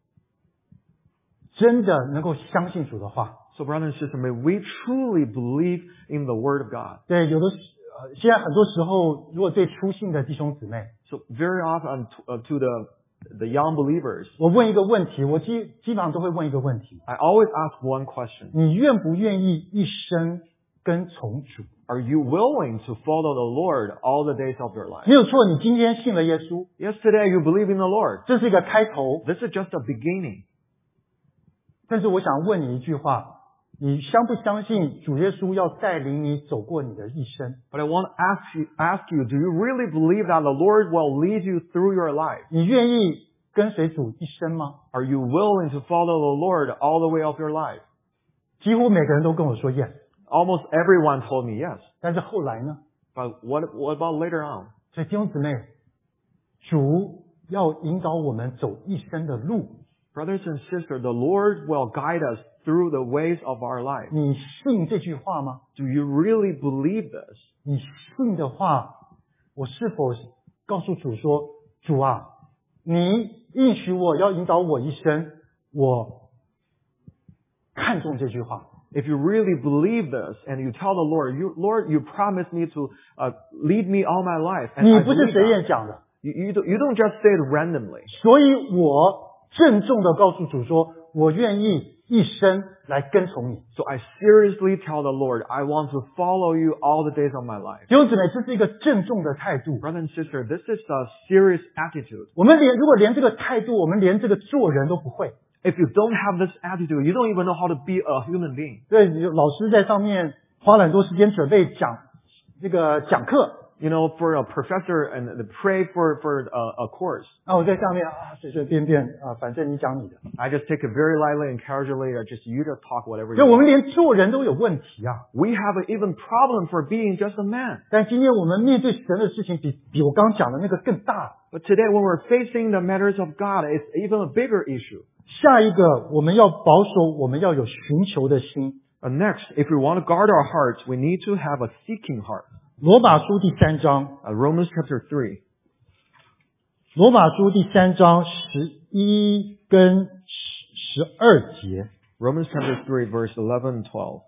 真的能够相信主的话。 So brother and sister, may we truly believe in the Word of God. 对，有的时呃，现在很多时候，如果对初信的弟兄姊妹， So very often to, uh, to the, the young believers, 我问一个问题，我基基本上都会问一个问题： I always ask one question. 你愿不愿意一生跟从主？ Are you willing to follow the Lord all the days of your life? 没有错，你今天信了耶稣， Yes, today you believe in the Lord. 这是一个开头。 This is just a beginning. 但是我想问你一句话：你相不相信主耶稣要带领你走过你的一生？ But I want to ask you, ask you, do you really believe that the Lord will lead you through your life? 你愿意跟随主一生吗？ Are you willing to follow the Lord all the way of your life? 几乎每个人都跟我说 yes， Almost everyone told me yes. 但是后来呢？ But what, what about later on? 所以弟兄姊妹，主要引导我们走一生的路。 Brothers and sisters, the Lord will guide us through the ways of our life. 你信这句话吗？ Do you really believe this? 你信的话，我是否告诉主说：主啊，你应许我要引导我一生，我看重这句话。 If you really believe this and you tell the Lord, you, Lord, you promised me to uh, lead me all my life. And 你 I 不是 believe 随 that. 便讲的， You, you, don't, you don't just say it randomly. 所以我郑重的告诉主说：我愿意一生来跟从你。 So I seriously tell the Lord, I want to follow you all the days of my life. 弟兄姊妹，这是一个郑重的态度。 Brother and sister, this is a serious attitude. 我们连如果连这个态度，我们连这个做人都不会。 If you don't have this attitude, you don't even know how to be a human being. 对，老师在上面花了很多时间准备讲这个讲课， You know, for a professor and to pray for, for a, a course. 啊，我在上面啊随随便便啊，反正你讲你的。 I just take it very lightly and casually, or just you just talk whatever 就 you 我们 want. 连做人都有问题啊。 We have an even problem for being just a man. 但今天我们面对神的事情比比我刚讲的那个更大。 But today when we're facing the matters of God, it's even a bigger issue. 下一个，我们要保守，我们要有寻求的心。 And next, if we want to guard our hearts, we need to have a seeking heart. 罗马书第三章， Uh, Romans chapter three. 罗马书第三章十一跟十十二节。 Romans chapter three, verse eleven and twelve.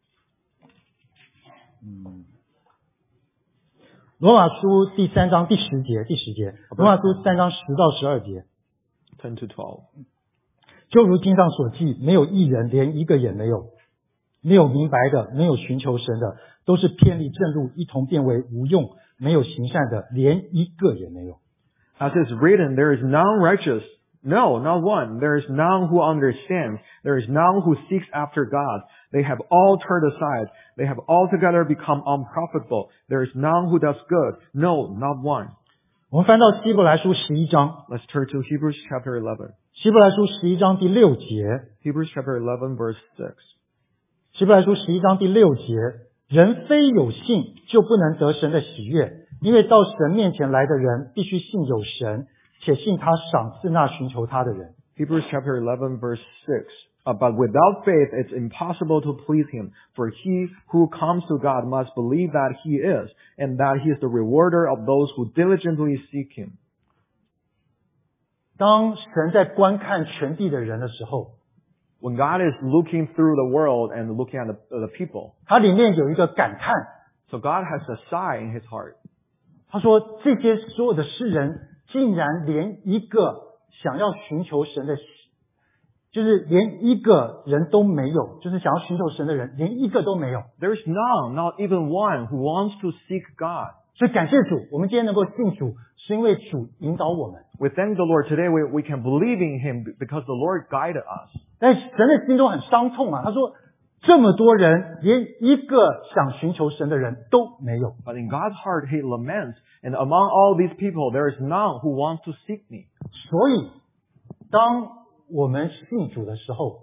罗马书第三章第十节，第十节。罗马书三章十到十二节。 ten to twelve. 就如经上所记，没有一人，连一个也没有；没有明白的，没有寻求神的，都是偏离正路，一同变为无用；没有行善的，连一个也没有。 As is written, there is none righteous. No, not one. There is none who understands. There is none who seeks after God. They have all turned aside. They have altogether become unprofitable. There is none who does good. No, not one. 我们翻到希伯来书十一章， Let's turn to Hebrews chapter eleven. 希伯来书十一章第六节， Hebrews chapter eleven, verse six. 希伯来书十一章第六节，人非有信就不能得神的喜悦，因为到神面前来的人必须信有神，且信他赏赐那寻求他的人。 Hebrews chapter eleven, verse six. Uh, but without faith, it's impossible to please him. For he who comes to God must believe that he is, and that he is the rewarder of those who diligently seek him. 当神在观看全地的人的时候， When God is looking through the world and looking at the, the people, 他里面有一个感叹， so God has a sigh in His heart. 他说这些所有的世人竟然连一个想要寻求神的，就是连一个人都没有，就是想要寻求神的人连一个都没有。 There's none, not even one, who wants to seek God. 所以感谢主，我们今天能够信主，是因为主引导我们。 We thank the Lord today. We, we can believe in Him because the Lord guided us. 但神的心中很伤痛啊，他说这么多人连一个想寻求神的人都没有。 But in God's heart, He laments, and among all these people, there is none who wants to seek me. 所以当我们信主的时候，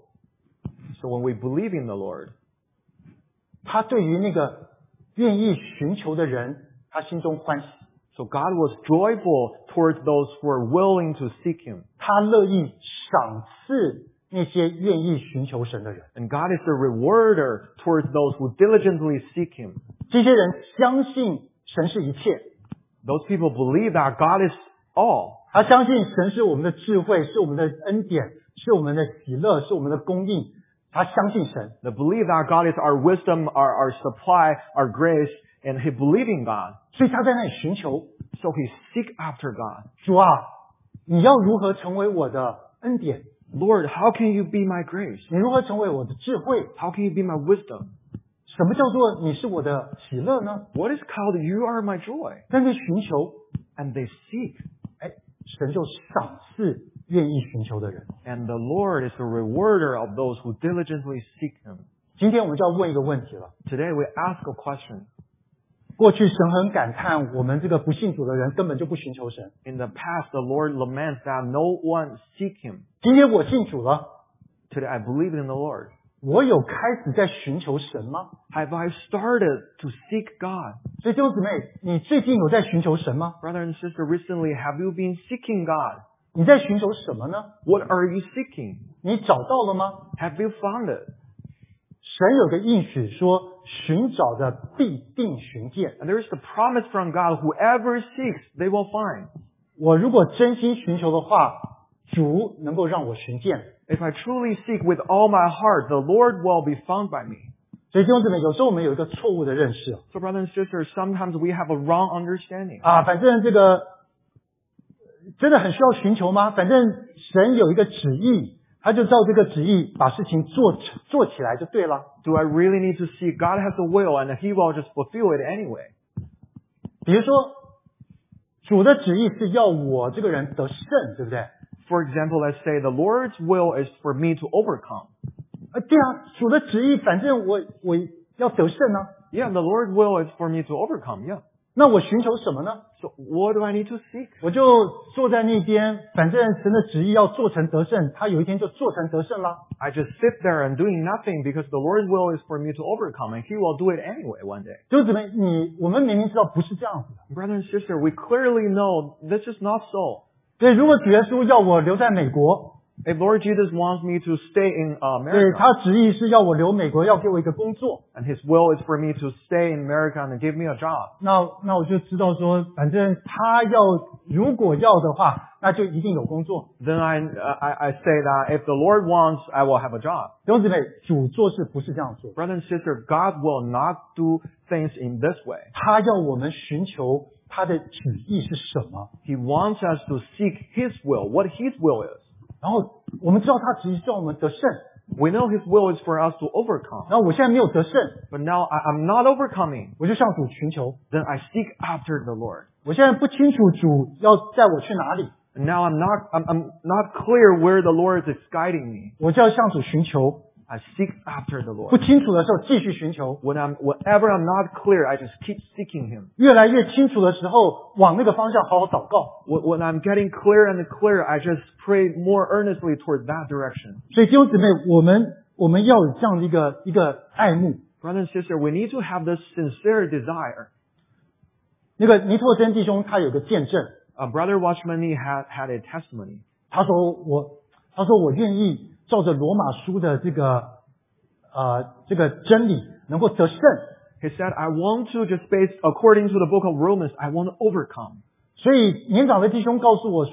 So when we believe in the Lord, 他对于那个愿意寻求的人，他心中欢喜， so God was joyful towards those who were willing to seek Him. 他乐意赏赐那些愿意寻求神的人。 And God is the rewarder towards those who diligently seek Him. 这些人相信神是一切， Those people believe that God is all. 他相信神是我们的智慧，是我们的恩典，是我们的喜乐，是我们的供应。他相信神， They believe that God is our wisdom, our, our supply, our grace, and He believe in God. 所以他在那里寻求 So He seek after God. 主啊，你要如何成为我的恩典？ Lord, how can you be my grace? 你如何成为我的智慧？ How can you be my wisdom? 什么叫做你是我的喜乐呢？ What is called you are my joy? 但是寻求， And they seek. 哎，神就赏赐愿意寻求的人。 And the Lord is the rewarder of those who diligently seek Him. 今天我们就要问一个问题了。 Today we ask a question. 过去神很感叹，我们这个不信主的人根本就不寻求神。 In the past, the Lord laments that no one seek Him. 今天我信主了， Today I believe in the Lord. 我有开始在寻求神吗？ Have I started to seek God? 所以弟兄姊妹，你最近有在寻求神吗？ Brother and sister, recently have you been seeking God? 你在寻求什么呢？ What are you seeking? 你找到了吗？ Have you found it? 神有个应许说，寻找的必定寻见。 And there is the promise from God, whoever seeks, they will find. 我如果真心寻求的话，主能够让我寻见。 If I truly seek with all my heart, the Lord will be found by me. 所以弟兄姊妹，有时候我们有一个错误的认识 So brother and sister, sometimes we have a wrong understanding. 啊，反正这个真的很需要寻求吗？反正神有一个旨意，他就照这个旨意把事情做做起来就对了。 Do I really need to seek? God has a will and He will just fulfill it anyway. 比如说，主的旨意是要我这个人得胜，对不对？ For example, let's say the Lord's will is for me to overcome. 啊，对啊，主的旨意，反正我我要得胜啊。 Yeah, the Lord's will is for me to overcome. Yeah. 那我寻求什么呢？ So what do I need to seek? 我就坐在那边，反正神的旨意要做成得胜，他有一天就做成得胜啦。 I just sit there and doing nothing because the Lord's will is for me to overcome and He will do it anyway one day. 弟兄姊妹，你我们明明知道不是这样子的。 Brother and sister, we clearly know this is not so. 对，如果主耶稣要我留在美国， If Lord Jesus wants me to stay in uh, 对 America, 他旨意是要我留美国，要给我一个工作， and His will is for me to stay in America and give me a job, 那那我就知道说，反正他要如果要的话，那就一定有工作。 then I, I, I say that if the Lord wants, I will have a job. 弟兄姊妹，主做事不是这样做， Brother and sister, God will not do things in this way. 他要我们寻求他的旨意是什么， He wants us to seek His will, what His will is. 然后我们知道他旨意是让我们得胜， We know His will is for us to overcome. 然后我现在没有得胜， But now I, I'm not overcoming. 我就向主寻求， Then I seek after the Lord. 我现在不清楚主要带我去哪里， And now I'm not, I'm, I'm not clear where the Lord is guiding me. 我就要向主寻求， I seek after the 不 Lord. 清楚的时候继续寻求， When I'm, whenever I'm not clear, I just keep seeking Him. 越来越清楚的时候，往那个方向好好祷告。 When when I'm getting clearer and clearer, I just pray more earnestly toward that direction. 所以弟兄姊妹，我们我们要有这样的一个一个爱慕。 Brother and sister, we need to have this sincere desire. 那个尼拓真弟兄他有个见证， Uh, Brother Watchman had, had a testimony. 他说我他说我愿意照着罗马书的这个呃这个真理能够得胜。 He said, I want to just based according to the book of Romans, I want to overcome. 所以年长的弟兄告诉我说，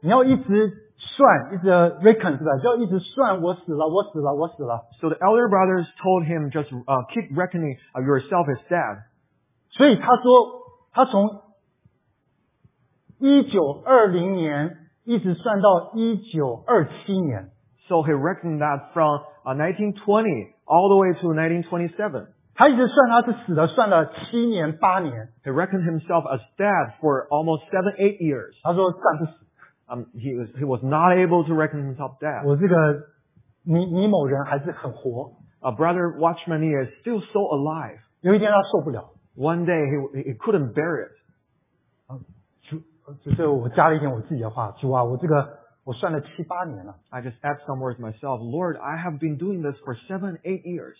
你要一直算，一直 reckon 是吧？就要一直算，我死了，我死了，我死了。 So the elder brothers told him, just uh, keep reckoning uh, yourself as dead. 所以他说，他从一九二零年一直算到一九二七年。 So he reckoned that from uh, nineteen twenty all the way to nineteen twenty-seven. 他一直算他是死了，算了七年八年。 He reckoned himself as dead for almost seven, eight years. 他说算不死。 Um, he was he was not able to reckon himself dead. 我这个尼尼某人还是很活。 Uh, Brother Watchman is still so alive. 有一天他受不了。 One day he he couldn't bear it. 啊，主，这我加了一点我自己的话，主啊，我这个我算了七八年了。 I just add some words myself. Lord, I have been doing this for seven, eight years.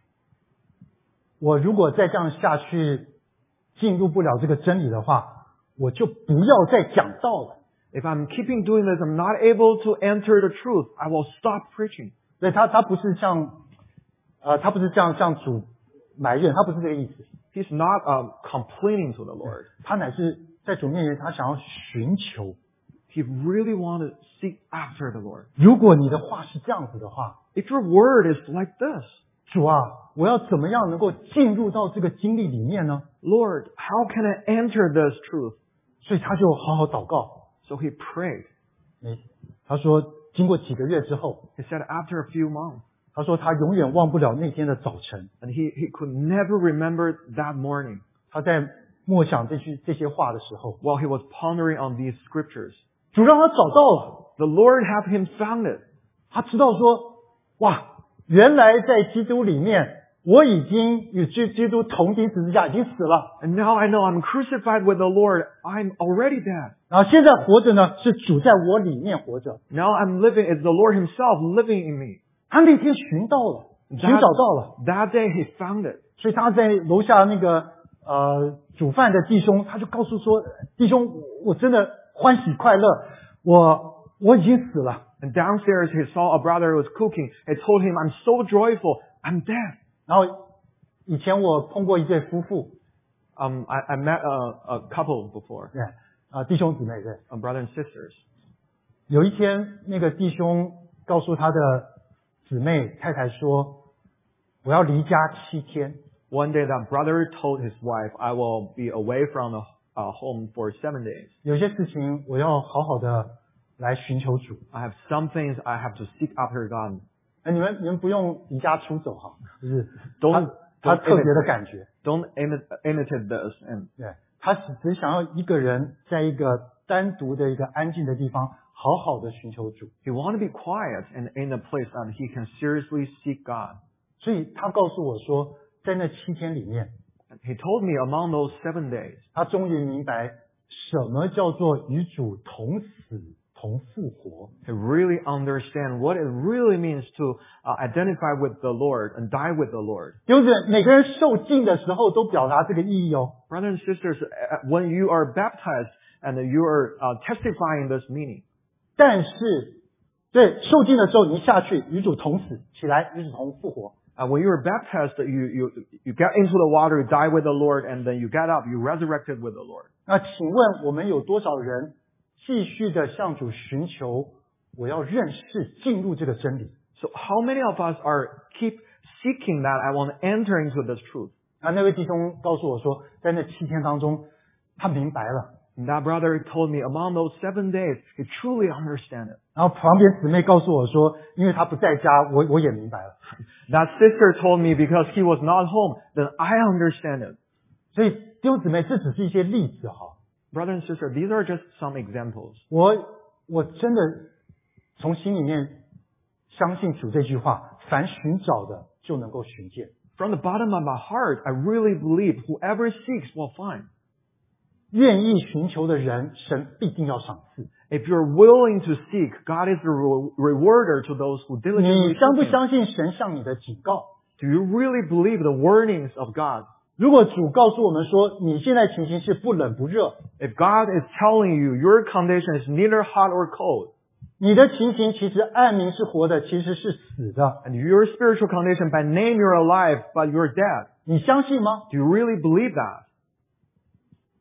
我如果再这样下去，进入不了这个真理的话，我就不要再讲道了。 If I'm keeping doing this, I'm not able to enter the truth. I will stop preaching. 所以他他不是像，呃，他不是这样向主埋怨，他不是这个意思。 He's not um, complaining to the Lord. 他乃是在主面前，他想要寻求。 He really wanted to seek after the Lord. 如果你的话是这样子的话， If your word is like this, 主啊，我要怎么样能够进入到这个经历里面呢？ Lord, how can I enter this truth? 所以他就好好祷告。 So he prayed. 他说，经过几个月之后， He said after a few months, 他说他永远忘不了那天的早晨。 and he, he could never remember that morning 他在默想这句这些话的时候， while he was pondering on these scriptures. 主让他找到了。 The Lord have him found it. 他知道说，哇，原来在基督里面，我已经与基基督同钉十字架，已经死了。 And now I know I'm crucified with the Lord. I'm already dead. 然后现在活着呢，是主在我里面活着。 Now I'm living, it's the Lord himself living in me. 他那天寻到了，寻找到了， That day he found it. 所以他在楼下那个呃煮饭的弟兄，他就告诉说，弟兄，我真的欢喜快乐，我我已经死了。 And downstairs he saw a brother who was cooking. He told him, I'm so joyful. I'm dead. 然后以前我碰过一对夫妇， Um, I, I met a, a couple before, 对，啊、弟兄姊妹对。 a brother and sisters. 有一天，那个弟兄告诉他的姊妹太太说：“我要离家七天。 One day that brother told his wife, I will be away from the uh, home for seven days. 有些事情我要好好的来寻求主。 I have some things I have to seek after God. 哎，你们你们不用离家出走哈，就是他 Don't, 他 don't 特别的感觉， Don't imi- imitate this. And 对，他只只想要一个人在一个单独的一个安静的地方，好好的寻求主。 he want to be quiet and in a place that he can seriously seek God. 所以他告诉我说，在那七天里面， And he told me among those seven days, 他终于明白什么叫做与主同死同复活。 he really understand what it really means to uh, identify with the Lord and die with the Lord. 弟兄姊妹，每个人受浸的时候都表达这个意义哦。 Brothers and sisters, uh, when you are baptized and you are uh, testifying this meaning, 但是，对受浸的时候，你下去与主同死，起来与主同复活。 uh, when you are baptized, you, you, you get into the water, you die with the Lord, and then you get up, you resurrected with the Lord. 那请问我们有多少人继续的向主寻求？我要认识进入这个真理。 So how many of us are keep seeking that I want to enter into this truth? 那那位弟兄告诉我说，在那七天当中，他明白了。 And that brother told me among those seven days, he truly understand it. 然后旁边姊妹告诉我说，因为他不在家，我我也明白了。 That sister told me because he was not home, then I understand it. 所以弟兄姊妹，这只是一些例子哈。 Brother and sister, these are just some examples. 我我真的从心里面相信主这句话：凡寻找的就能够寻见。 From the bottom of my heart, I really believe whoever seeks will find. 愿意寻求的人，神必定要赏赐。 If you're willing to seek, God is the re- rewarder to those who 你 diligently 相不 seek Him. 相信神向你的警告？ Do you really believe the warnings of God? 如果主告诉我们说，你现在情形是不冷不热， If God is telling you your condition is neither hot or cold, 你的情形其实暗明是活的，其实是死的， and your spiritual condition by name you're alive, but you're dead, 你相信吗？ do you really believe that?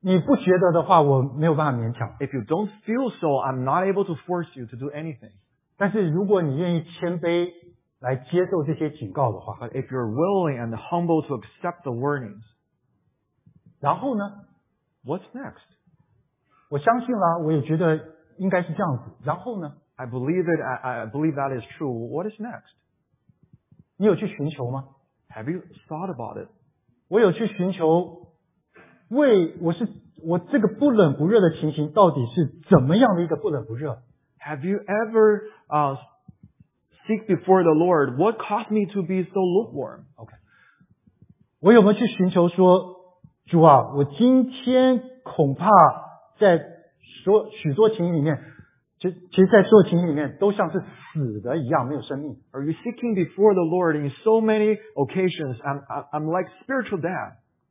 你不觉得的话，我没有办法勉强。 If you don't feel so, I'm not able to force you to do anything. 但是如果你愿意谦卑来接受这些警告的话， But if you're willing and humble to accept the warnings, 然后呢， what's next? 我相信啦，我也觉得应该是这样子。然后呢， I believe it. I, I believe that is true. What is next? 你有去寻求吗？ Have you thought about it? 我有去寻求，为我是我这个不冷不热的情形到底是怎么样的一个不冷不热？ Have you ever uh, seek before the Lord? What caused me to be so lukewarm? OK， 我有没有去寻求说，主啊，我今天恐怕在所许多情形里面，其其实，在所有情形里面都像是死的一样，没有生命。 Are you seeking before the Lord in so many occasions? I'm, I'm like spiritual dead.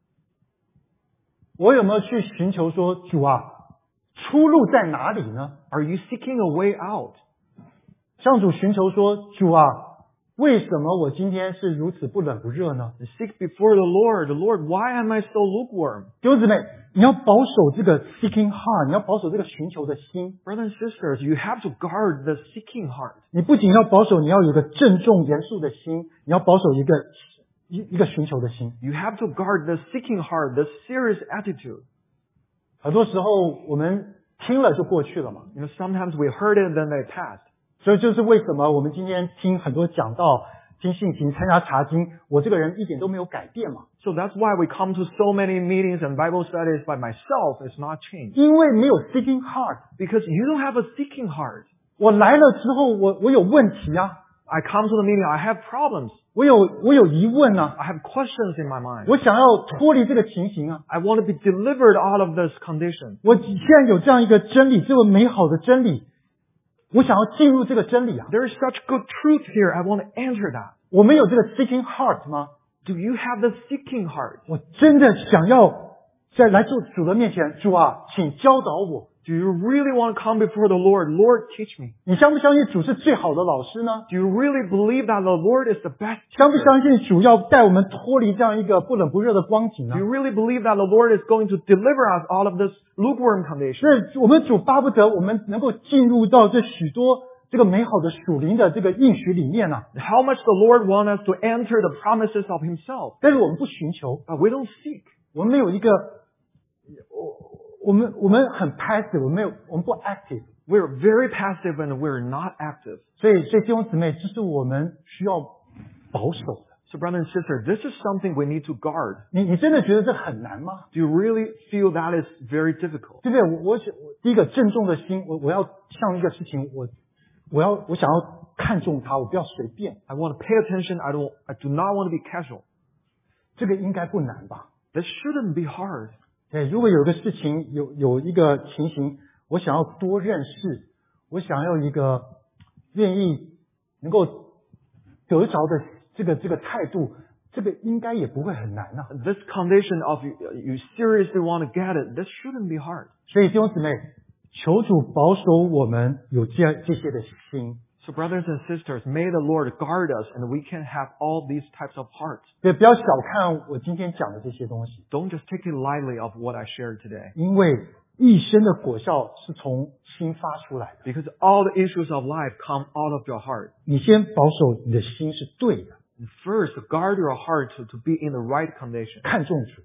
我有没有去寻求说，主啊，出路在哪里呢？ Are you seeking a way out? 向主寻求说，主啊，为什么我今天是如此不冷不热呢？ You seek before the Lord. Lord, why am I so lukewarm? 弟兄姊妹，你要保守这个 seeking heart， 你要保守这个寻求的心。 Brothers and sisters, you have to guard the seeking heart. 你不仅要保守，你要有一个郑重严肃的心，你要保守一个一一个寻求的心。 You have to guard the seeking heart, the serious attitude. 很多时候我们听了就过去了嘛， You know, sometimes we heard it, then they passed. 所以就是为什么我们今天听很多讲道、听信息、参加查经，我这个人一点都没有改变嘛， So that's why we come to so many meetings and Bible studies, but myself is not changed. 因为没有 seeking heart。 Because you don't have a seeking heart. 我来了之后，我我有问题啊， I come to the meeting, I have problems. 我有我有疑问啊， I have questions in my mind. 我想要脱离这个情形啊。 I want to be delivered out of this condition. 我现在有这样一个真理，这个美好的真理，我想要进入这个真理啊。 There is such good truth here. I want to enter that. 我们有这个 seeking heart 吗？ Do you have the seeking heart? 我真的想要在来做主的面前，主啊，请教导我。 Do you really want to come before the Lord? Lord, teach me. 你相不相信主是最好的老师呢？ Do you really believe that the Lord is the best 相不 teacher? 相信主要带我们脱离这样一个不冷不热的光景呢 Do？you really believe that the Lord is going to deliver us out of this lukewarm condition? 是我们主巴不得我们能够进入到这许多这个美好的属灵的这个应许里面呢、啊， How much the Lord wants us to enter the promises of Himself? 但是我们不寻求， But we don't seek. 我们没有一个，我我们我们很 passive， 我们没有我们不 active， We're very passive and we're not active. 所以所以弟兄姊妹，这是我们需要保守的。 So brother and sister, this is something we need to guard. 你你真的觉得这很难吗？ Do you really feel that is very difficult? 对不对？我我想我第一个郑重的心，我我要像一个事情，我我要我想要看重它，我不要随便。 I want to pay attention. I don't. I do not want to be casual. 这个应该不难吧？ This shouldn't be hard. 对，如果有一个事情有有一个情形，我想要多认识，我想要一个愿意能够得着的这个这个态度，这个应该也不会很难啊。 This condition of you, you seriously want to get it. This shouldn't be hard. 所以弟兄姊妹，求主保守我们有这这些的心。 So brothers and sisters, may the Lord guard us, and we can have all these types of hearts. 对，不要小看我今天讲的这些东西， Don't just take it lightly of what I shared today. 因为一生的果效是从心发出来的。 Because all the issues of life come out of your heart. 你先保守你的心是对的， First, guard your heart to, to be in the right condition. 看重主，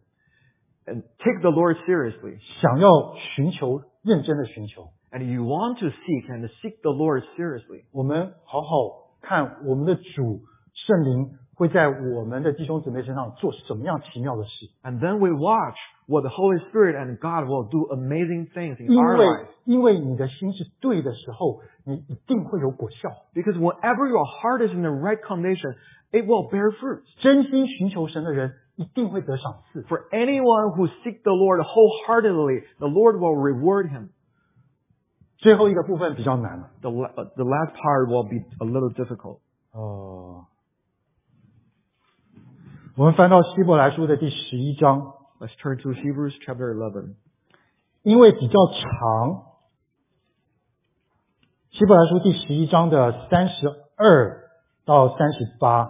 And take the Lord seriously. 想要寻求，认真的寻求。 And you want to seek and seek the Lord seriously. 我们好好看我们的主圣灵会在我们的弟兄姊妹身上做什么样奇妙的事。 And then we watch what the Holy Spirit and God will do amazing things in 因 our 为 life. 因为你的心是对的时候，你一定会有果效。 Because whenever your heart is in the right condition, it will bear fruits. 真心寻求神的人一定会得赏赐。 For anyone who seeks the Lord wholeheartedly, the Lord will reward him. 最后一个部分比较难了。 The, la- uh, the last part will be a little difficult. 哦，我们翻到希伯来书的第十一章， Let's turn to Hebrews chapter eleven. 因为比较长，希伯来书第十一章的三十二到三十八。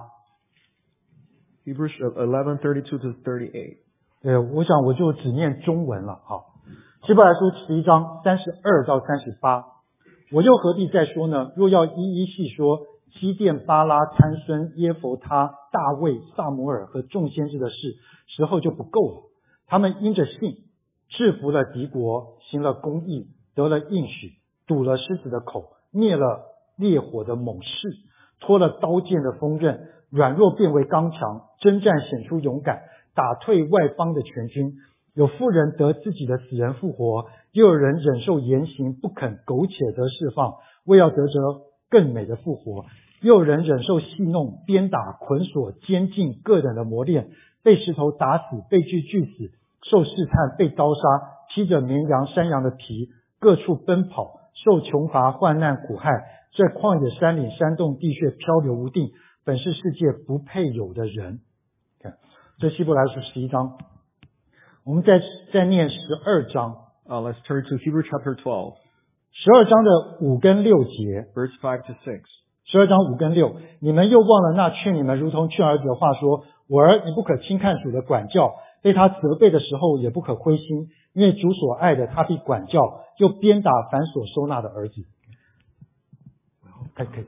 Hebrews eleven, thirty-two to thirty-eight. 对，我想我就只念中文了，好。 希伯来书十一章三十二到三十八，我又何必再说呢？若要一一细说基甸、巴拉、参孙、耶弗他、大卫、撒母耳和众先知的事，时候就不够了。他们因着信制服了敌国，行了公义，得了应许，堵了狮子的口，灭了烈火的猛士，脱了刀剑的锋刃，软弱变为刚强，征战显出勇敢，打退外邦的全军。有妇人得自己的死人复活，又有人忍受严刑，不肯苟且得释放，为要得着更美的复活。又有人忍受戏弄、鞭打、捆锁、监禁各等的磨练，被石头打死，被锯锯死，受试探，被刀杀，披着绵羊、山羊的皮，各处奔跑，受穷乏、患难、苦害，在旷野、山岭、山洞、地穴漂流无定，本是世界不配有的人。看，这希伯来书十一章，我们再再念十二章。 Uh, let's turn to Hebrews chapter twelve, 十二章的五跟六节， verse five to six. 十二章五跟六，你们又忘了那劝你们如同劝儿子的话说：我儿，你不可轻看主的管教，被他责备的时候也不可灰心，因为主所爱的，他必管教，又鞭打凡所收纳的儿子。可以可以。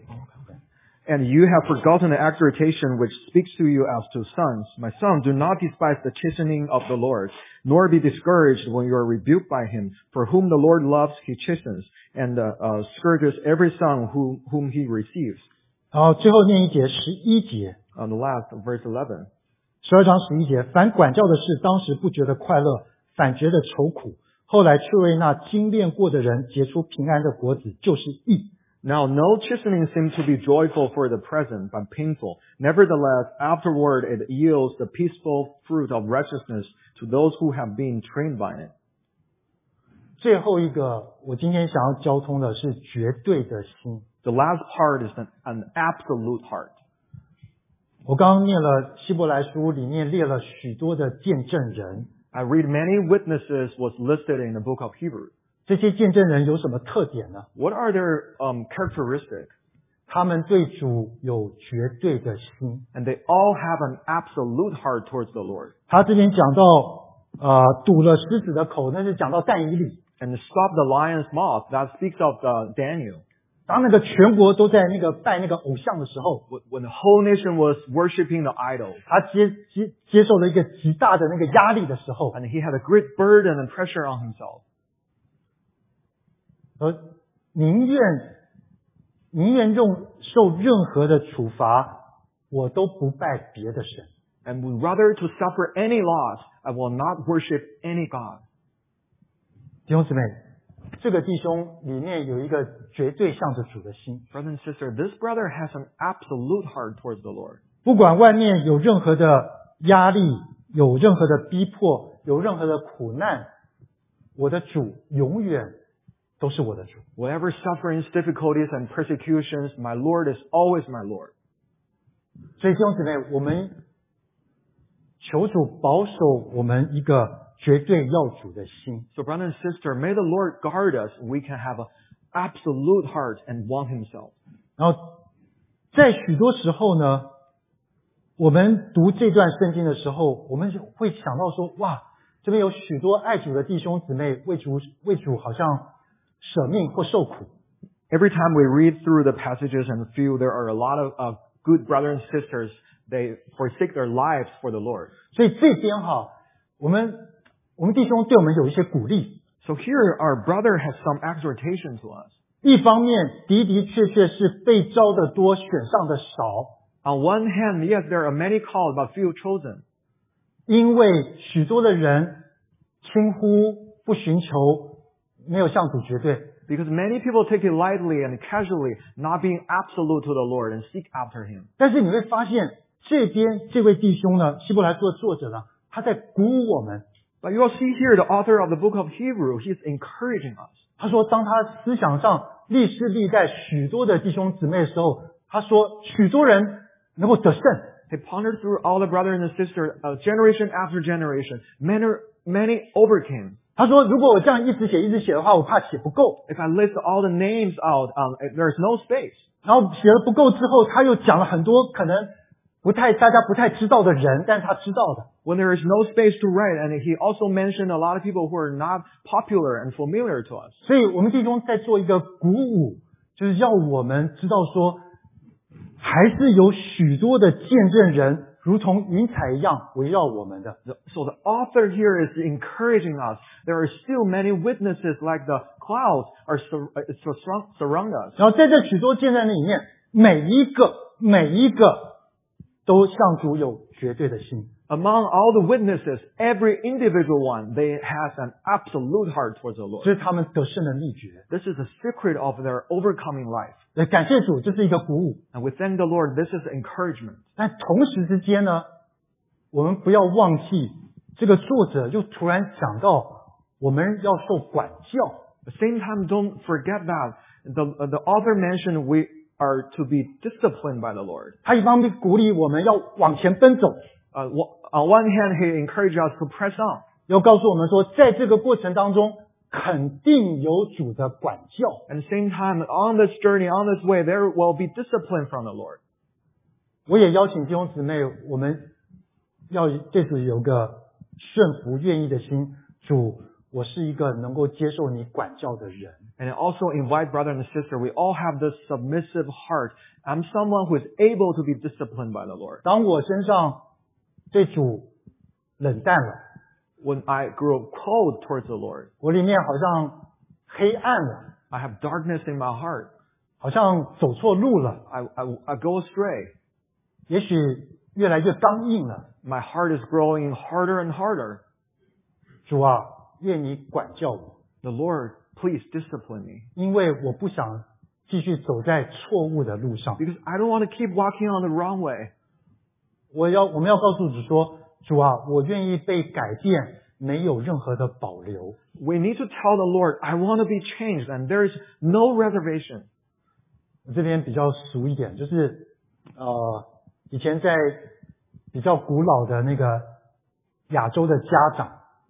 And you have forgotten the exhortation which speaks to you as to sons. My son, do not despise the chastening of the Lord, nor be discouraged when you are rebuked by him. For whom the Lord loves, he chastens, and uh, uh, scourges every son who, whom he receives. 好，最后念一节，十一节。 On the last, verse eleven. 十二章十一节，凡管教的事，当时不觉得快乐，反觉得愁苦，后来却为那精炼过的人结出平安的果子，就是义。 Now no chastening seems to be joyful for the present, but painful. Nevertheless, afterward it yields the peaceful fruit of righteousness to those who have been trained by it. 最后一个，我今天想要交通的是绝对的心。 The last part is an, an absolute heart. 我刚刚念了希伯来书，里面列了许多的见证人。 I read many witnesses was listed in the book of Hebrews. 这些见证人有什么特点呢？ What are their um, characteristics? 他们对主有绝对的心。 And they all have an absolute heart towards the Lord. 他这边讲到，呃，堵了狮子的口，那是讲到但以理。 And stop the lion's mouth, that speaks of uh, Daniel. 当那个全国都在那个拜那个偶像的时候， When the whole nation was worshiping the idol. 他接接接受了一个极大的那个压力的时候， And he had a great burden and pressure on himself. 而宁愿宁愿用受任何的处罚，我都不拜别的神。 And would rather to suffer any loss, I will not worship any god. 弟兄姊妹，这个弟兄里面有一个绝对向着主的心。 Brother and sister, this brother has an absolute heart towards the Lord. 不管外面有任何的压力，有任何的逼迫，有任何的苦难，我的主永远都是我的主。 Whatever sufferings, difficulties, and persecutions, my Lord is always my Lord. 所以弟兄姊妹，我们求主保守我们一个绝对要主的心。 So brother and sister, may the Lord guard us. We can have an absolute heart and want Himself. 然后在许多时候呢，我们读这段圣经的时候，我们就会想到说，哇，这边有许多爱主的弟兄姊妹为主为主好像舍命或受苦。 Every time we read through the passages and feel there are a lot of uh, good brothers and sisters, they forsake their lives for the Lord. 所以这边哈，我们我们弟兄对我们有一些鼓励。 So here our brother has some exhortation to us. 一方面的的确确是被招的多，选上的少。 On one hand, yes, there are many called, but few chosen. 因为许多的人轻忽不寻求，没有向主绝对。 Because many people take it lightly and casually, not being absolute to the Lord and seek after Him. 但是你会发现，这边这位弟兄呢，希伯来书的作者呢，他在鼓舞我们。 But you will see here the author of the book of Hebrew, he is encouraging us. 他说，当他思想上历世历代许多的弟兄姊妹的时候，他说许多人能够得胜。 He pondered through all the brothers and sisters, uh, generation after generation. Many, many overcame. 他说，如果我这样一直写一直写的话，我怕写不够。 If I list all the names out, um, there's no space. 然后写了不够之后，他又讲了很多可能不太大家不太知道的人，但是他知道的。 When there is no space to write, and he also mentioned a lot of people who are not popular and familiar to us. 所以我们弟兄在做一个鼓舞，就是要我们知道说，还是有许多的见证人，如同云彩一样围绕我们的。 So the author here is encouraging us. There are still many witnesses like the clouds are surround us. 然后在这许多见证里面，每一个每一个都向主有绝对的心。 Among all the witnesses, every individual one, they has an absolute heart towards the Lord. 这是他们得胜的秘诀。 This is the secret of their overcoming life. 对，感谢主，这是一个鼓舞。 And we thank the Lord, this is encouragement. 但同时之间呢，我们不要忘记，这个作者又突然讲到，我们要受管教。 At the same time, don't forget that the, the author mentioned we are to be disciplined by the Lord. 他一方面鼓励我们要往前奔走， Uh, on one hand, he encouraged us to press on. 又告诉我们说，在这个过程当中，肯定有主的管教。 At the same time, on this journey, on this way, there will be discipline from the Lord. 我也邀请弟兄姊妹，我们要这次有个顺服、愿意的心。主，我是一个能够接受你管教的人。 And also invite brother and sister, we all have this submissive heart. I'm someone who is able to be disciplined by the Lord. 当我身上对主冷淡了， When I grow cold towards the Lord, 我里面好像黑暗了， I have darkness in my heart. 好像走错路了， I, I, I go astray. 也许越来越刚硬了。 My heart is growing harder and harder. 主啊，愿你管教我， The Lord, please discipline me. 因为我不想继续走在错误的路上。 Because I don't want to keep walking on the wrong way. 我要我们要告诉主说，主啊，我愿意被改变，没有任何的保留。 We need to tell the Lord, I want to be changed, and there is no reservation. 我这边比较俗一点，就是呃，以前在比较古老的那个亚洲的家长，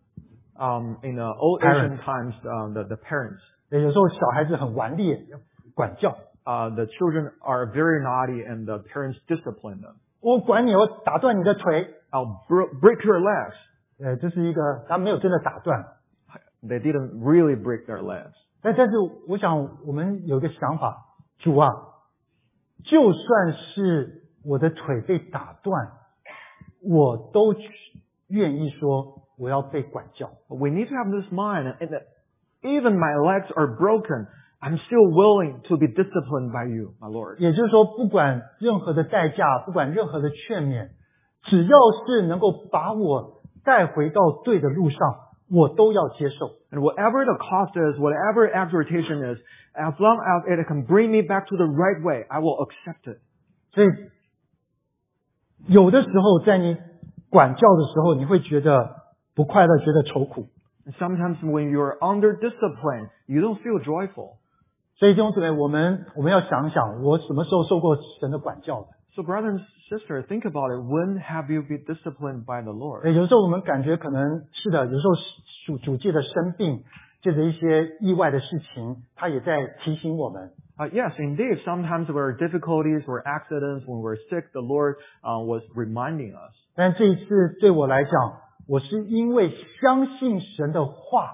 Um, in the old Parents. Asian times, um, the, the parents, 有时候小孩子很顽劣，要管教。 uh, the children are very naughty, and the parents discipline them. 我管你，我打断你的腿。 I'll br- break your legs. 呃，这是一个他没有真的打断， They didn't really break their legs. 但但是我想我们有一个想法，主啊，就算是我的腿被打断，我都愿意说我要被管教。 We need to have this mind, and that even my legs are broken, I'm still willing to be disciplined by you, my Lord. 也就是说，不管任何的代价，不管任何的劝勉，只要是能够把我带回到对的路上，我都要接受。 And whatever the cost is, whatever exhortation is, as long as it can bring me back to the right way, I will accept it. 所以，有的时候在你管教的时候，你会觉得不快乐，觉得愁苦。 And sometimes when you're under discipline, you don't feel joyful. 所以弟兄姊妹，我们我们要想想，我什么时候受过神的管教的？ So brother and sister, think about it. When have you been disciplined by the Lord? 呃有时候我们感觉可能是的，有时候主主借着生病，借着一些意外的事情，他也在提醒我们。 Uh, yes, indeed. Sometimes there are difficulties or accidents. When we're sick, the Lord uh, was reminding us. 但这一次对我来讲，我是因为相信神的话，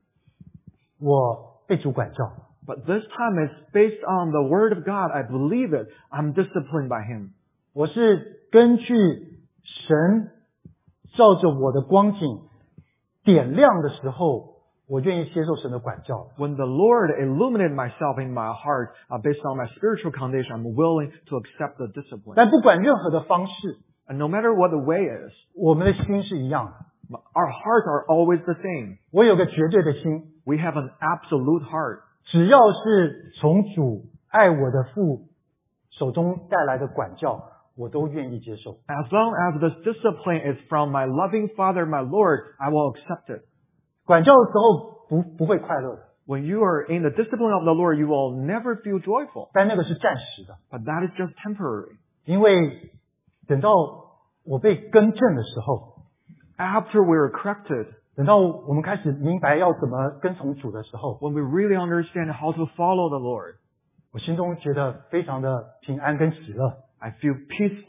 我被主管教。 But this time it's based on the Word of God. I believe it. I'm disciplined by Him. 我是根据神照着我的光景点亮的时候，我愿意接受神的管教。 When the Lord illuminated myself in my heart uh, based on my spiritual condition, I'm willing to accept the discipline. 但不管任何的方式， And no matter what the way is, 我们的心是一样的。 our hearts are always the same. 我有个绝对的心， We have an absolute heart. 只要是从主爱我的父手中带来的管教，我都愿意接受。 As long as this discipline is from my loving Father, my Lord, I will accept it. 管教的时候不不会快乐的， When you are in the discipline of the Lord, you will never feel joyful. 但那个是暂时的， But that is just temporary. 因为等到我被更正的时候， After we are corrected, 等到我们开始明白要怎么跟从主的时候， when we really understand how to follow the Lord, 我心中觉得非常的平安跟喜乐。 I feel peaceful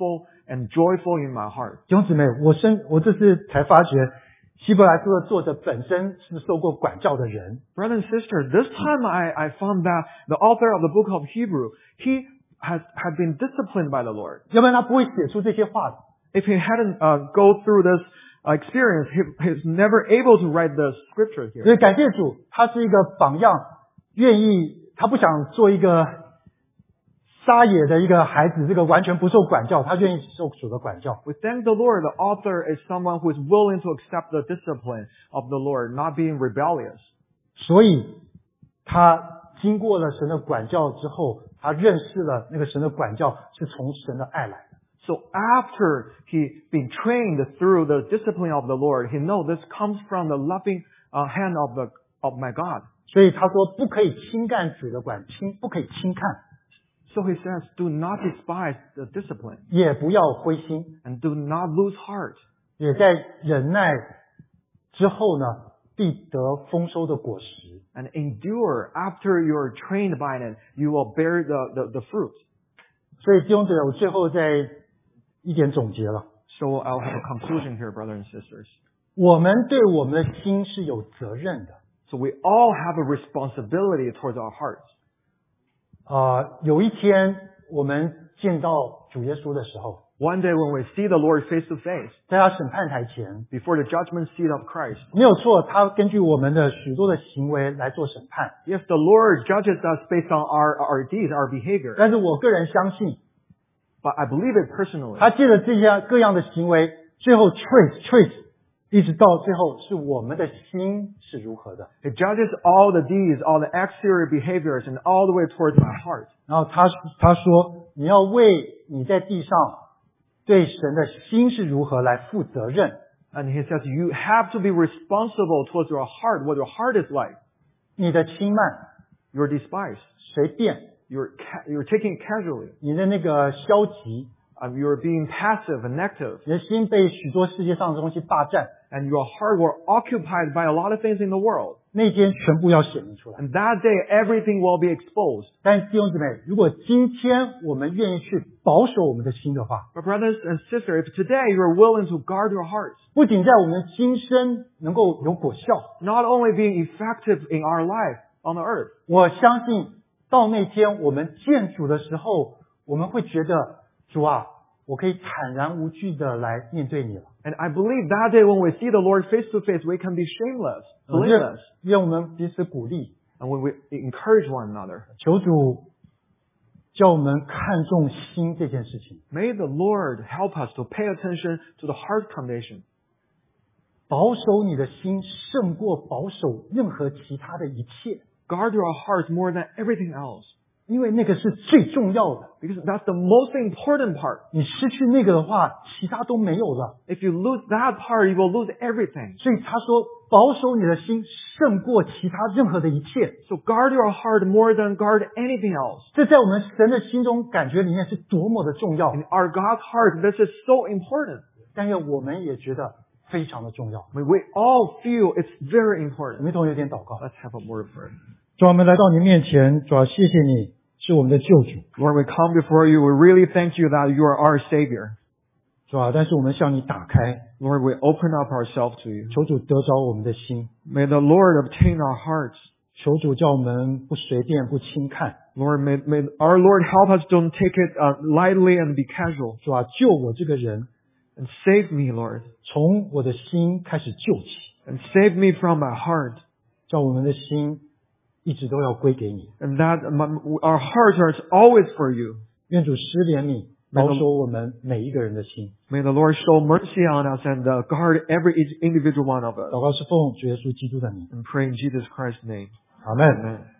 and joyful in my heart. 弟兄姊妹，我生我这次才发觉，希伯来书的作者本身是受过管教的人。 Brother and sister, this time I, I found that the author of the book of Hebrew, he has had been disciplined by the Lord. 要不然他不会写出这些话的。 If he hadn't uh, go through this uh, experience, he, he's never able to write the scripture 所 here. 以感谢主，他是一个榜样，愿意他不想做一个撒野的一个孩子，这个完全不受管教，他愿意受主的管教。 We thank the Lord. The author is someone who is willing to accept the discipline of the Lord, not being rebellious. 所以他经过了神的管教之后，他认识了那个神的管教是从神的爱来的。 So after he been trained through the discipline of the Lord, he knows this comes from the loving uh, hand of the of my God. 所以他说不可以轻干主的管，轻不可以轻看， So he says, do not despise the discipline 也不要灰心， and do not lose heart. 也在忍耐之后呢，必得丰收的果实。 And endure after you are trained by it, you will bear the, the, the fruit. 所以弟兄姊妹，我最后再一点总结了。 So I'll have a conclusion here, brothers and sisters. 我们对我们的心是有责任的。 So we all have a responsibility towards our hearts. 啊、有一天我们见到主耶稣的时候， One day when we see the Lord face to face, 在他审判台前， before the judgment seat of Christ, 没有错，他根据我们的许多的行为来做审判。 yes, the Lord judges us based on our, our deeds, our behavior. 但是我个人相信， But I believe it personally. 他借着这些各样的行为，最后 trace trace， 一直到最后是我们的心是如何的。 It judges all the deeds, all the exterior behaviors, and all the way towards my heart. 然后他他说，你要为你在地上对神的心是如何来负责任。 And he says, you have to be responsible towards your heart, what your heart is like. 你的轻慢 You're despised. 随便， You're, ca- you're taking it casually. 你的那个消极， Um, you're being passive and negative. 你的心被许多世界上的东西霸占， And your heart were occupied by a lot of things in the world. 那天全部要显明出来。 And that day, everything will be exposed. 但是弟兄姊妹，如果今天我们愿意去保守我们的心的话， But brothers and sisters, if today you're willing to guard your hearts, 不仅在我们今生能够有果效， not only being effective in our life on the earth, 我相信到那天我们见主的时候，我们会觉得主啊，我可以坦然无惧的来面对你了。 and I believe that day when we see the Lord face to face, we can be shameless, 愿 blameless, 愿我们彼此鼓励， and when we encourage one another. 求主叫我们看重心这件事情， May the Lord help us to pay attention to the heart condition. 保守你的心胜过保守任何其他的一切， Guard your hearts more than everything else, 因为那个是最重要的。 because that's the most important part. 你失去那个的话，其他都没有了。 If you lose that part, you will lose everything. 所以他说，保守你的心胜过其他任何的一切。 So guard your heart more than guard anything else. 这在我们神的心中感觉里面是多么的重要， In our God's heart, this is so important. 但愿我们也觉得非常的重要。 I mean, we all feel it's very 我 important. 们一同有点祷告。 Let's have a word of prayer. 主啊，我们来到您面前，主啊，谢谢你是我们的救主。 Lord, we come before you. We really thank you that you are our Savior. 主啊，但是我们向你打开， Lord, we open up ourselves to you. 求主得着我们的心， May the Lord obtain our hearts. 求主叫我们不随便不轻看。 Lord, may, may our Lord help us don't take it uh, lightly and be casual. 主啊，救我这个人 And save me, Lord. 从我的心开始救起， And save me from my heart. 叫我们的心一直都要归给你。 And that my, our hearts are always for you. 愿主施怜悯，保守我们每一个人的心。 May the Lord show mercy on us and uh, guard every each individual one of us. 祷告是奉主耶稣基督的名， And pray in Jesus Christ's name. 阿门。 Amen.